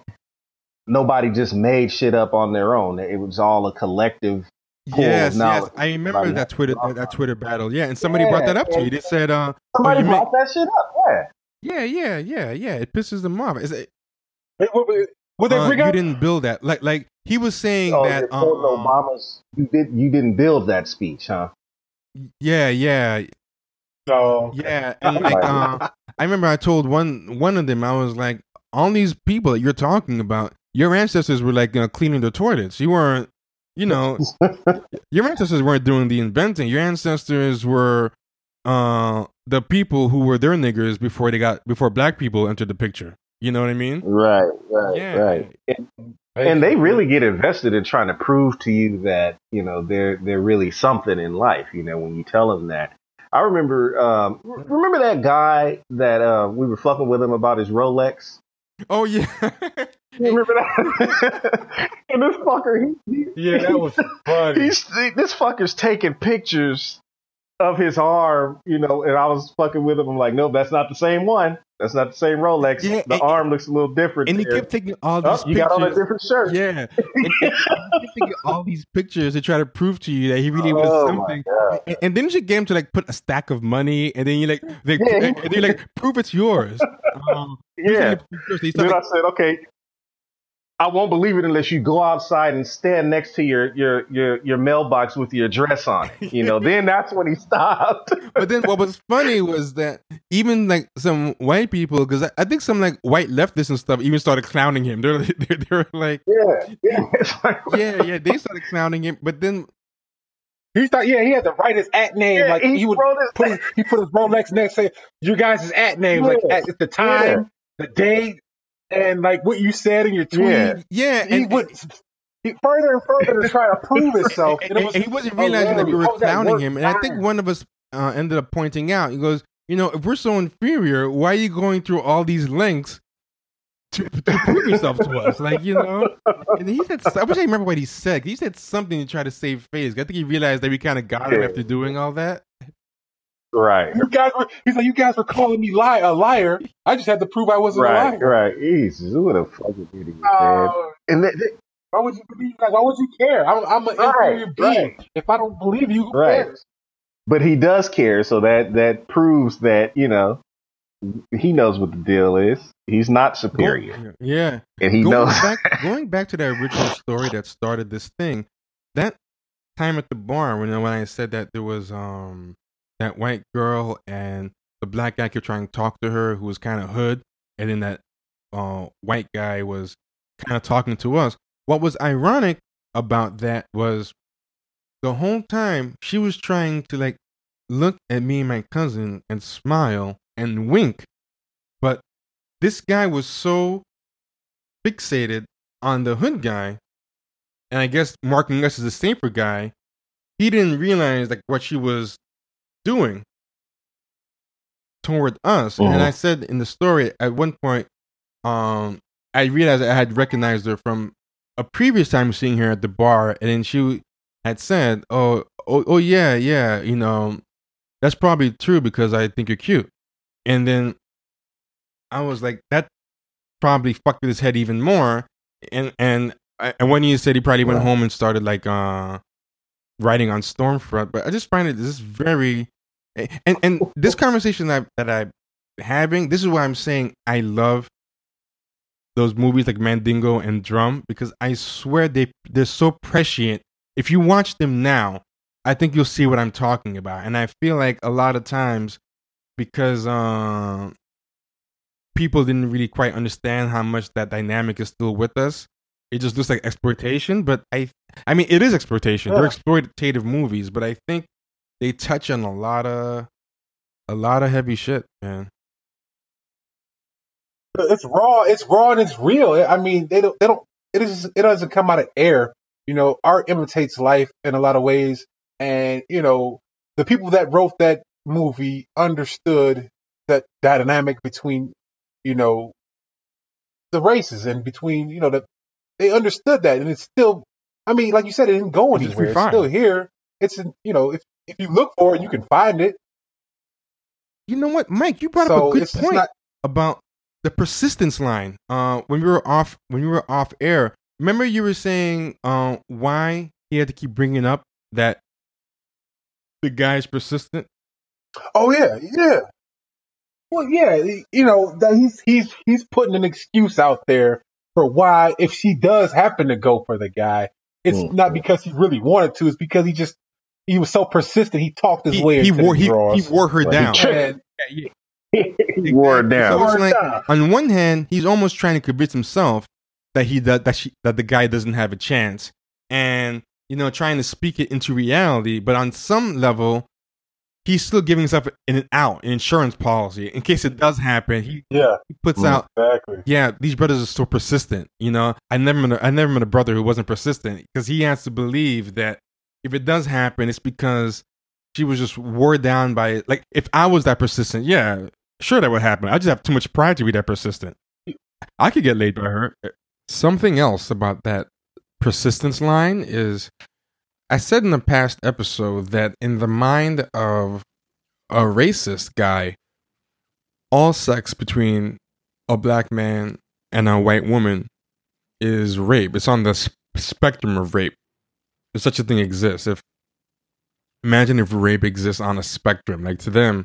Nobody just made shit up on their own. It was all a collective pool yes, of knowledge. Yes, I remember Everybody that Twitter that, that Twitter battle. Yeah, and somebody Yeah, brought that up to and you. They said, uh, somebody oh, you brought make, that shit up. Yeah. yeah, yeah, yeah, yeah. It pisses them off. It's, it, Hey, what, what, what they uh, bring you up? didn't build that. Like, like he was saying Oh, that. you're quoting Um, Obama's. You did. You didn't build that speech, huh? yeah, yeah, No. yeah. And like, uh, I remember I told one one of them. I was like, all these people that you're talking about, your ancestors were like uh, cleaning their toilets. You weren't. You know, your ancestors weren't doing the inventing. Your ancestors were uh, the people who were their niggers before they got before black people entered the picture. You know what I mean? Right, right, Yeah. right. And, and they really get invested in trying to prove to you that, you know, they're they're really something in life. You know, when you tell them that. I remember, um, remember that guy that uh, we were fucking with him about his Rolex. Oh yeah. You remember that? And this fucker, he, he, Yeah, that was funny. he's this fucker's taking pictures of his arm, you know, and I was fucking with him. I'm like, nope, that's not the same one. That's not the same Rolex. Yeah, the and, arm looks a little different. And he there. kept taking all these Oh, you pictures. got on a different shirt. Yeah. And, and he kept taking all these pictures to try to prove to you that he really was Oh, something. my God. And, and then you get him to like put a stack of money, and then you like, like Yeah, he- and then you like prove it's yours. Um, Yeah. They Then start, I like, said, okay. I won't believe it unless you go outside and stand next to your your your, your mailbox with your address on it. You know, then that's when he stopped. But then what was funny was that even like some white people, because I, I think some like white leftists and stuff even started clowning him. They're they're, they're like, yeah, yeah, it's like, yeah, yeah. They started clowning him, but then He thought, yeah, he had to write his at name. Yeah, like he he would wrote his- put his, he put his Rolex next, say your guys' at names, like Yeah. at the time, the date, and like what you said in your tweet. Yeah. yeah, He and, would he, further and further to try to prove himself. and, And it was and he wasn't realizing that we were hilarious. I was at clowning work him. And I think dying. one of us uh, ended up pointing out. He goes, you know, if we're so inferior, why are you going through all these lengths to, to prove yourself to us? Like, you know. And he said, I wish I remember what he said. He said something to try to save face. I think he realized that we kind of got him Yeah. after doing all that. Right. You guys were, he's like, you guys were calling me lie, a liar. I just had to prove I wasn't a Right, liar. right. Jesus, what a fucking idiot, man. Uh, And that, that- why would you believe? Like, why would you care? I'm, I'm an Right, inferior being. right. If I don't believe you, who Right. cares? but he does care, so that that proves that you know he knows what the deal is. He's not superior, Yeah. and he going knows. back, going back to the original story that started this thing, that time at the bar when when I said that there was um that white girl and the black guy kept trying to talk to her who was kind of hood, and then that uh, white guy was kind of talking to us. What was ironic about that was the whole time she was trying to like look at me and my cousin and smile and wink, but this guy was so fixated on the hood guy, and I guess marking us as the safer guy, he didn't realize like what she was doing toward us. Mhm. And I said in the story at one point, um, I realized I had recognized her from a previous time seeing her at the bar, and then she had said, "Oh, oh, oh yeah, yeah, you know, that's probably true because I think you're cute." And then I was like, that probably fucked with his head even more. And and and when he said he probably went Right. home and started like uh writing on Stormfront, but I just find it this is very and and this conversation that that I'm having, this is why I'm saying I love those movies like Mandingo and Drum, because I swear they they're so prescient. If you watch them now, I think you'll see what I'm talking about. And I feel like a lot of times because uh, people didn't really quite understand how much that dynamic is still with us, it just looks like exploitation. But I, I mean, it is exploitation. They're Yeah. exploitative movies, but I think they touch on a lot of, a lot of heavy shit, man. It's raw. It's raw and it's real. I mean, they don't. They don't. It is. It doesn't come out of air. You know, art imitates life in a lot of ways, and you know, the people that wrote that movie understood that dynamic between, you know, the races and between, you know, that they understood that, and it's still. I mean, like you said, it didn't go It's just anywhere. It's refined. still here. It's in, you know, if if you look for it, you can find it. You know what, Mike? You brought up So a good it's, it's point not. about the persistence line. Uh, when we were off, when we were off air, remember you were saying uh, why he had to keep bringing up that the guy's persistent. Oh yeah, yeah. Well, yeah, you know that he's he's he's putting an excuse out there for why, if she does happen to go for the guy, it's Mhm. not because he really wanted to. It's because he just he was so persistent. He talked his He, way he into wore the he, draws. he wore her Right. down. He And he wore it Exactly. down. So it's Wore it like, down. on one hand, he's almost trying to convince himself that he that that, she, that the guy doesn't have a chance, and you know, trying to speak it into reality. But on some level, he's still giving himself an out, an insurance policy in case it does happen. He, yeah, he puts Mm. out, exactly. yeah, these brothers are so persistent. You know, I never met a, I never met a brother who wasn't persistent, because he has to believe that if it does happen, it's because she was just wore down by it. Like, if I was that persistent, yeah, sure, that would happen. I just have too much pride to be that persistent. I could get laid by her. Something else about that persistence line is, I said in the past episode that in the mind of a racist guy, all sex between a black man and a white woman is rape. It's on the sp- spectrum of rape. If such a thing exists. If imagine if rape exists on a spectrum, like to them,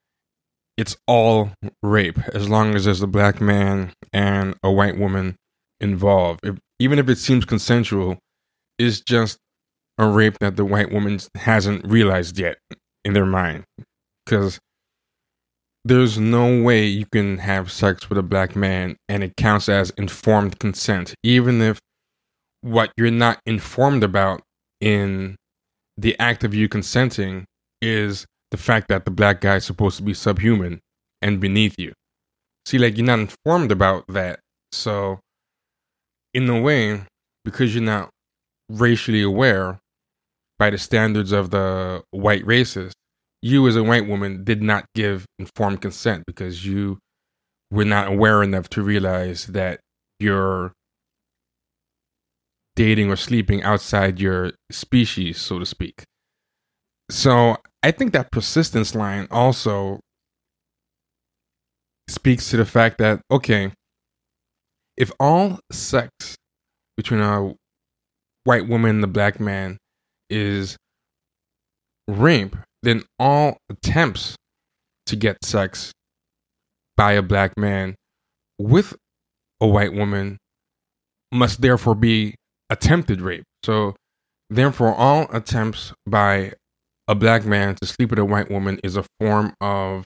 it's all rape as long as there's a black man and a white woman involved. If, even if it seems consensual, it's just a rape that the white woman hasn't realized yet in their mind. Because there's no way you can have sex with a black man and it counts as informed consent, even if what you're not informed about in the act of you consenting is the fact that the black guy is supposed to be subhuman and beneath you. See, like, you're not informed about that. So, in a way, because you're not racially aware by the standards of the white races, you as a white woman did not give informed consent because you were not aware enough to realize that you're dating or sleeping outside your species, so to speak. So I think that persistence line also speaks to the fact that, okay, if all sex between a white woman and a black man is rape, then all attempts to get sex by a black man with a white woman must therefore be attempted rape. So therefore all attempts by a black man to sleep with a white woman is a form of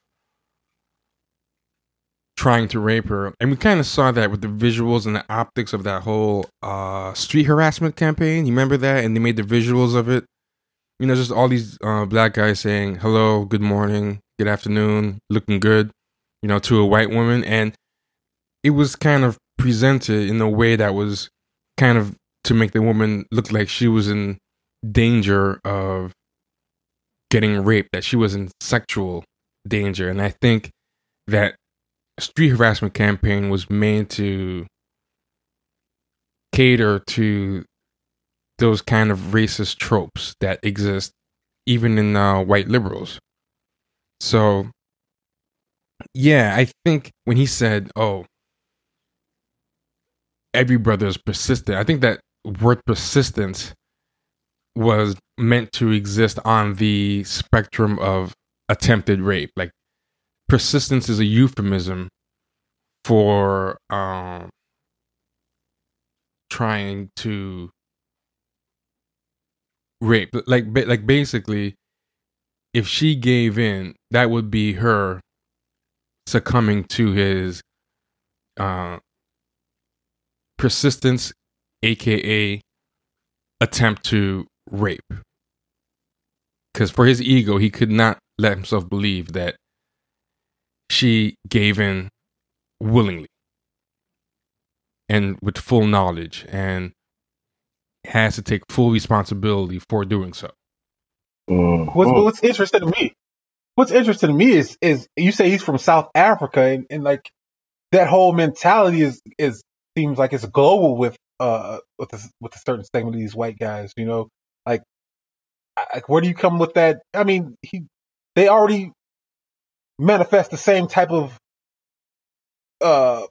trying to rape her. And we kind of saw that with the visuals and the optics of that whole uh, street harassment campaign. You remember that? And they made the visuals of it. You know, just all these uh, black guys saying, hello, good morning, good afternoon, looking good, you know, to a white woman. And it was kind of presented in a way that was kind of to make the woman look like she was in danger of getting raped, that she was in sexual danger. And I think that street harassment campaign was made to cater to those kind of racist tropes that exist even in uh, white liberals. So, yeah, I think when he said, oh, every brother is persistent, I think that word persistence was meant to exist on the spectrum of attempted rape. Like, persistence is a euphemism for um, trying to rape. Like, like basically, if she gave in, that would be her succumbing to his uh, persistence, aka attempt to rape. Because for his ego, he could not let himself believe that she gave in willingly and with full knowledge, and has to take full responsibility for doing so. Mm-hmm. What's, what's interesting to me, what's interesting to me is is you say he's from South Africa, and, and like that whole mentality is is seems like it's global with uh with a, with a certain segment of these white guys. You know, like like where do you come with that? I mean, he they already manifest the same type of uh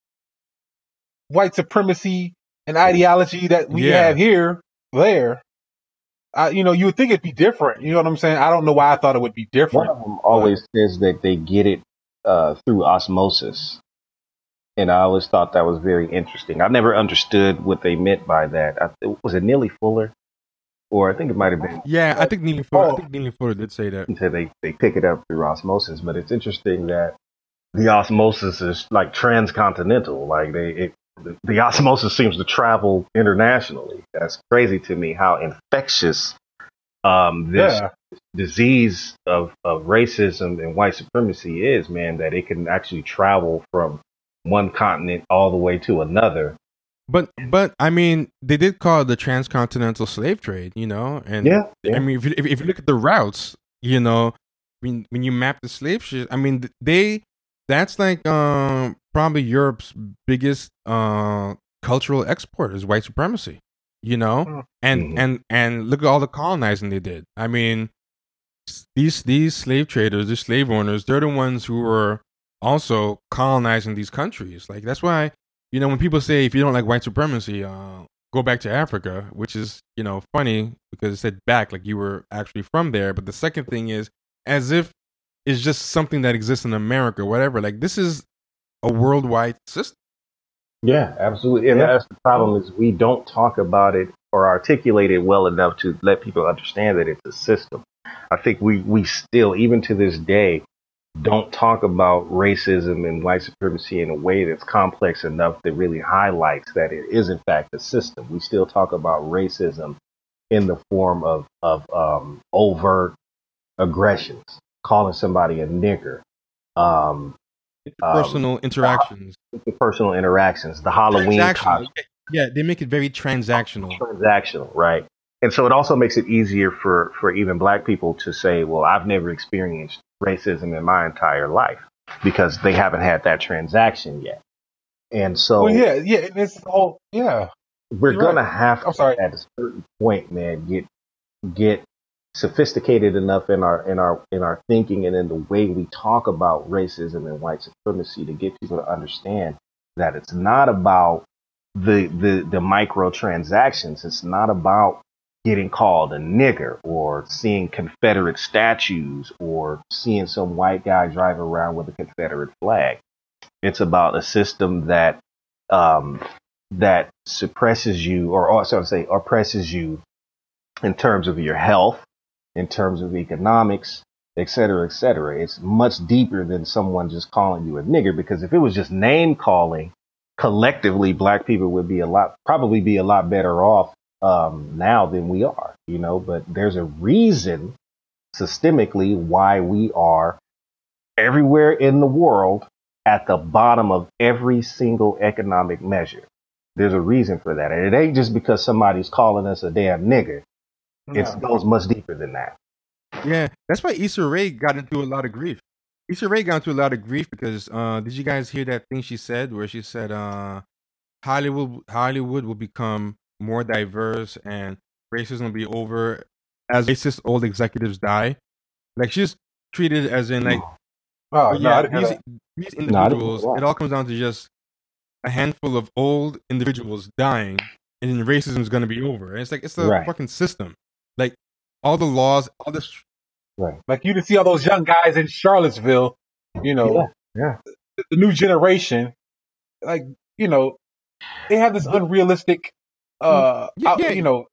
white supremacy and ideology that we yeah. have here there. I, you know, you would think it'd be different. You know what I'm saying? I don't know why I thought it would be different. One of them always but, says that they get it uh, through osmosis. And I always thought that was very interesting. I've never understood what they meant by that. I, was it Neely Fuller? Or I think it might have been. Yeah, I think Neely Fuller, oh. I think Neely Fuller did say that. So they, they pick it up through osmosis. But it's interesting that the osmosis is like transcontinental. Like they, it, the, the osmosis seems to travel internationally. That's crazy to me how infectious um, this yeah. disease of, of racism and white supremacy is, man, that it can actually travel from one continent all the way to another. But but I mean, they did call it the transcontinental slave trade, you know, and yeah, yeah. I mean, if you, if, if you look at the routes, you know, when when you map the slave ship, I mean, they that's like um, probably Europe's biggest uh, cultural export is white supremacy, you know, and mm-hmm. and and look at all the colonizing they did. I mean, these these slave traders, these slave owners, they're the ones who were also colonizing these countries. Like that's why. You know, when people say, if you don't like white supremacy, uh, go back to Africa, which is, you know, funny because it said back like you were actually from there. But the second thing is as if it's just something that exists in America, whatever. Like this is a worldwide system. Yeah, absolutely. And Yeah. that's the problem is we don't talk about it or articulate it well enough to let people understand that it's a system. I think we, we still, even to this day, don't talk about racism and white supremacy in a way that's complex enough that really highlights that it is in fact a system. We still talk about racism in the form of, of um, overt aggressions, calling somebody a nigger, um, um, Personal interactions. the personal interactions, the Halloween Transactional. costume. Yeah, they make it very transactional. Transactional, right? And so it also makes it easier for, for even black people to say, well, I've never experienced racism in my entire life because they haven't had that transaction yet. And so Well, yeah, yeah. and It's all yeah. we're You're going right. to have I'm to, sorry. at a certain point, man, get get sophisticated enough in our in our in our thinking and in the way we talk about racism and white supremacy to get people to understand that it's not about the the the microtransactions. It's not about getting called a nigger or seeing Confederate statues or seeing some white guy drive around with a Confederate flag. It's about a system that um, that suppresses you, or, or so to say, oppresses you in terms of your health, in terms of economics, et cetera, et cetera. It's much deeper than someone just calling you a nigger, because if it was just name calling, collectively, black people would be a lot, probably be a lot better off um, now than we are, you know, but there's a reason systemically why we are everywhere in the world at the bottom of every single economic measure. There's a reason for that. And it ain't just because somebody's calling us a damn nigger. It No. goes much deeper than that. Yeah, that's why Issa Rae got into a lot of grief. Issa Rae got into a lot of grief because uh, did you guys hear that thing she said where she said uh, Hollywood Hollywood will become more diverse and racism will be over as racist old executives die? Like she's treated as in like, Oh but no, I yeah, didn't hear these that. these No, I didn't hear individuals, that. it all comes down to just a handful of old individuals dying, and then racism is going to be over. And it's like it's a Right. fucking system. Like all the laws, all this. Right. Like you didn't see all those young guys in Charlottesville, you know, Yeah. the, the new generation, like you know, they have this unrealistic, uh, Yeah, out, yeah. you know,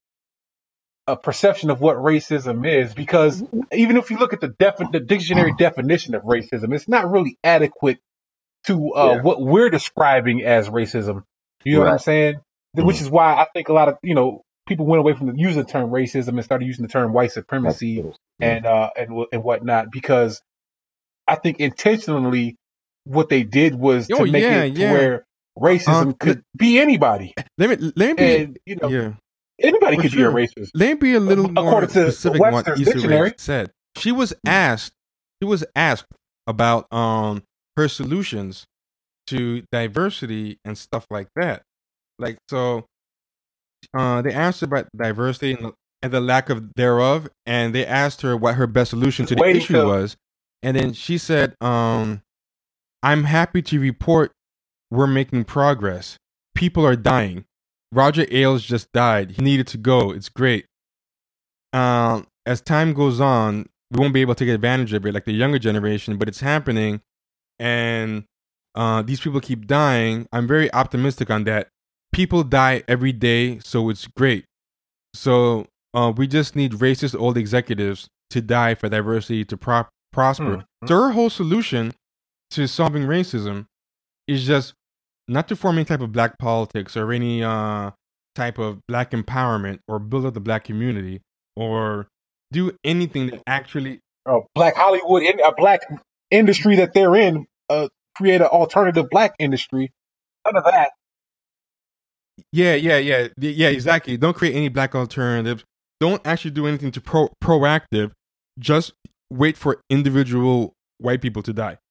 a perception of what racism is. Because even if you look at the defi- the dictionary definition of racism, it's not really adequate to uh, Yeah. what we're describing as racism. You know what I'm Right. saying? Mhm. Which is why I think a lot of you know people went away from the, using the term racism and started using the term white supremacy That's- and uh and wh- and whatnot, because I think intentionally what they did was Oh to make yeah, it to yeah. where Uh, racism could be anybody, let me let me be and you know yeah anybody for could be a sure. racist Let me be a little more according to specific on what Webster's Issa Rae dictionary. said. She was asked. She was asked about um her solutions to diversity and stuff like that. Like so, uh, they asked her about diversity and the, and the lack of thereof, and they asked her what her best solution Just to the waiting issue to was, and then she said, um, "I'm happy to report we're making progress. People are dying. Roger Ailes just died. He needed to go. It's great. Um, as time goes on, we won't be able to take advantage of it like the younger generation, but it's happening, and uh, these people keep dying. I'm very optimistic on that. People die every day, so it's great. So uh, we just need racist old executives to die for diversity to pro- prosper. hmm. So her whole solution to solving racism is just not to form any type of black politics or any uh, type of black empowerment or build up the black community or do anything that actually uh, black Hollywood in a black industry that they're in, uh, create an alternative black industry. None of that. yeah yeah yeah yeah exactly. Don't create any black alternatives. Don't actually do anything to pro proactive. Just wait for individual white people to die.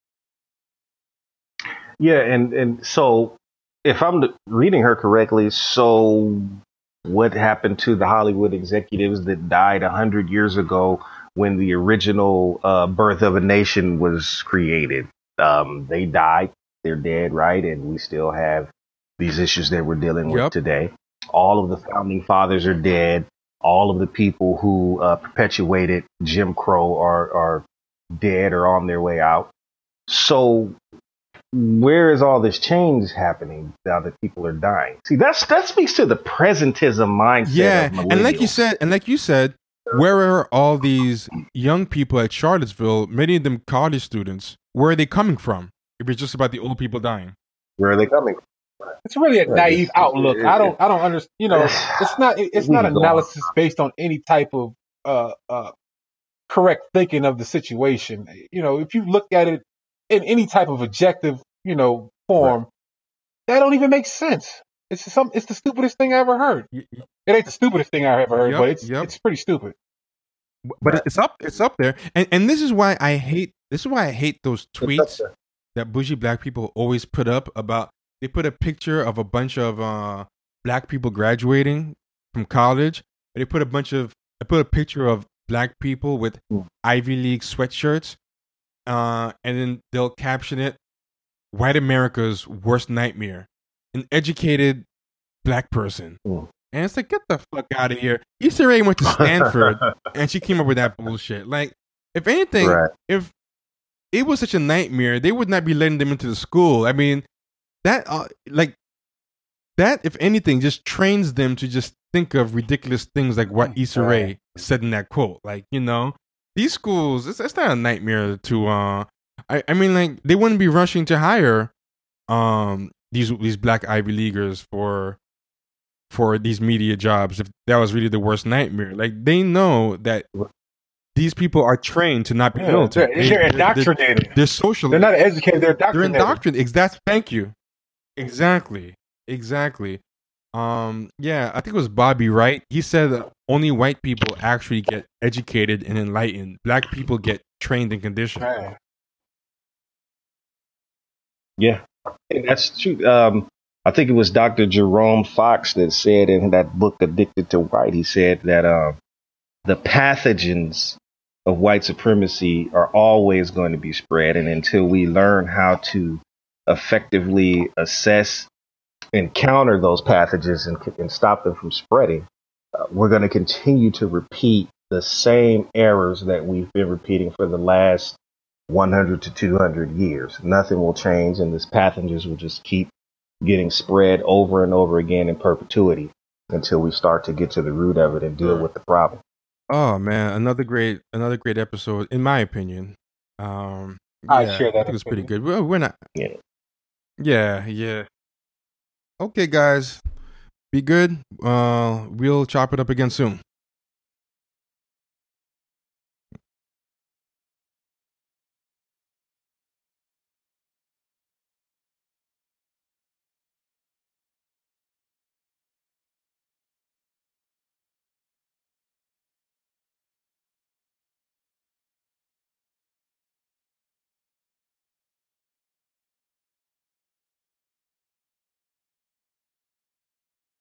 Yeah, and and so if I'm reading her correctly, so what happened to the Hollywood executives that died a hundred years ago when the original uh, Birth of a Nation was created? Um, they died. They're dead, right? And we still have these issues that we're dealing with Yep. today. All of the founding fathers are dead. All of the people who uh, perpetuated Jim Crow are are dead or on their way out. So where is all this change happening now that people are dying? See, that's that speaks to the presentism mindset. Yeah, of and like you millennials. said, and like you said, where are all these young people at Charlottesville? Many of them college students. Where are they coming from? If it's just about the old people dying, Where are they coming from? It's really a Right, naive it's- outlook. it- I it- don't I don't understand. You know, it's not it's We not can go analysis based on any type of uh uh correct thinking of the situation. You know, if you look at it in any type of objective, you know, form, that don't even make sense. It's some it's the stupidest thing I ever heard. Y- y- It ain't the stupidest thing I ever heard, Yep, but it's yep. it's pretty stupid. but Right. it's up. It's up there, and and this is why I hate. This is why I hate those It's up tweets there. that bougie black people always put up about. They put a picture of a bunch of uh, black people graduating from college. They put a bunch of. They put a picture of black people with Mm. Ivy League sweatshirts, uh, and then they'll caption it, "White America's worst nightmare," an educated black person. Mm. And it's like, get the fuck out of here. Issa Rae went to Stanford, and she came up with that bullshit. Like, if anything, Right. if it was such a nightmare, they would not be letting them into the school. I mean, that, uh, like, that, if anything, just trains them to just think of ridiculous things like what Issa Rae Right. said in that quote. Like, you know, these schools, it's, it's not a nightmare to, uh, I, I mean, like, they wouldn't be rushing to hire, um, these, these black Ivy Leaguers for, for these media jobs if that was really the worst nightmare. Like, they know that these people are trained to not be Yeah, militant. they're, They- they're they're- indoctrinated. They're social. They're not educated. They're They're indoctrinated. indoctrinated. Ex- That's thank you. Exactly. Exactly. Um. Yeah, I think it was Bobby Wright. He said that only white people actually get educated and enlightened. Black people get trained and conditioned. Man. Yeah, and that's true. Um, I think it was Doctor Jerome Fox that said in that book, Addicted to White, he said that uh, the pathogens of white supremacy are always going to be spread. And until we learn how to effectively assess and counter those pathogens and, and stop them from spreading, uh, we're going to continue to repeat the same errors that we've been repeating for the last one hundred to two hundred years. Nothing will change, and this pathogens will just keep getting spread over and over again in perpetuity until we start to get to the root of it and deal with the problem. Oh man, another great, another great episode, in my opinion. Um, I yeah, share that I think it's pretty opinion. good. Well, we're not. Yeah. Yeah, yeah. Okay, guys, be good. Uh, we'll chop it up again soon.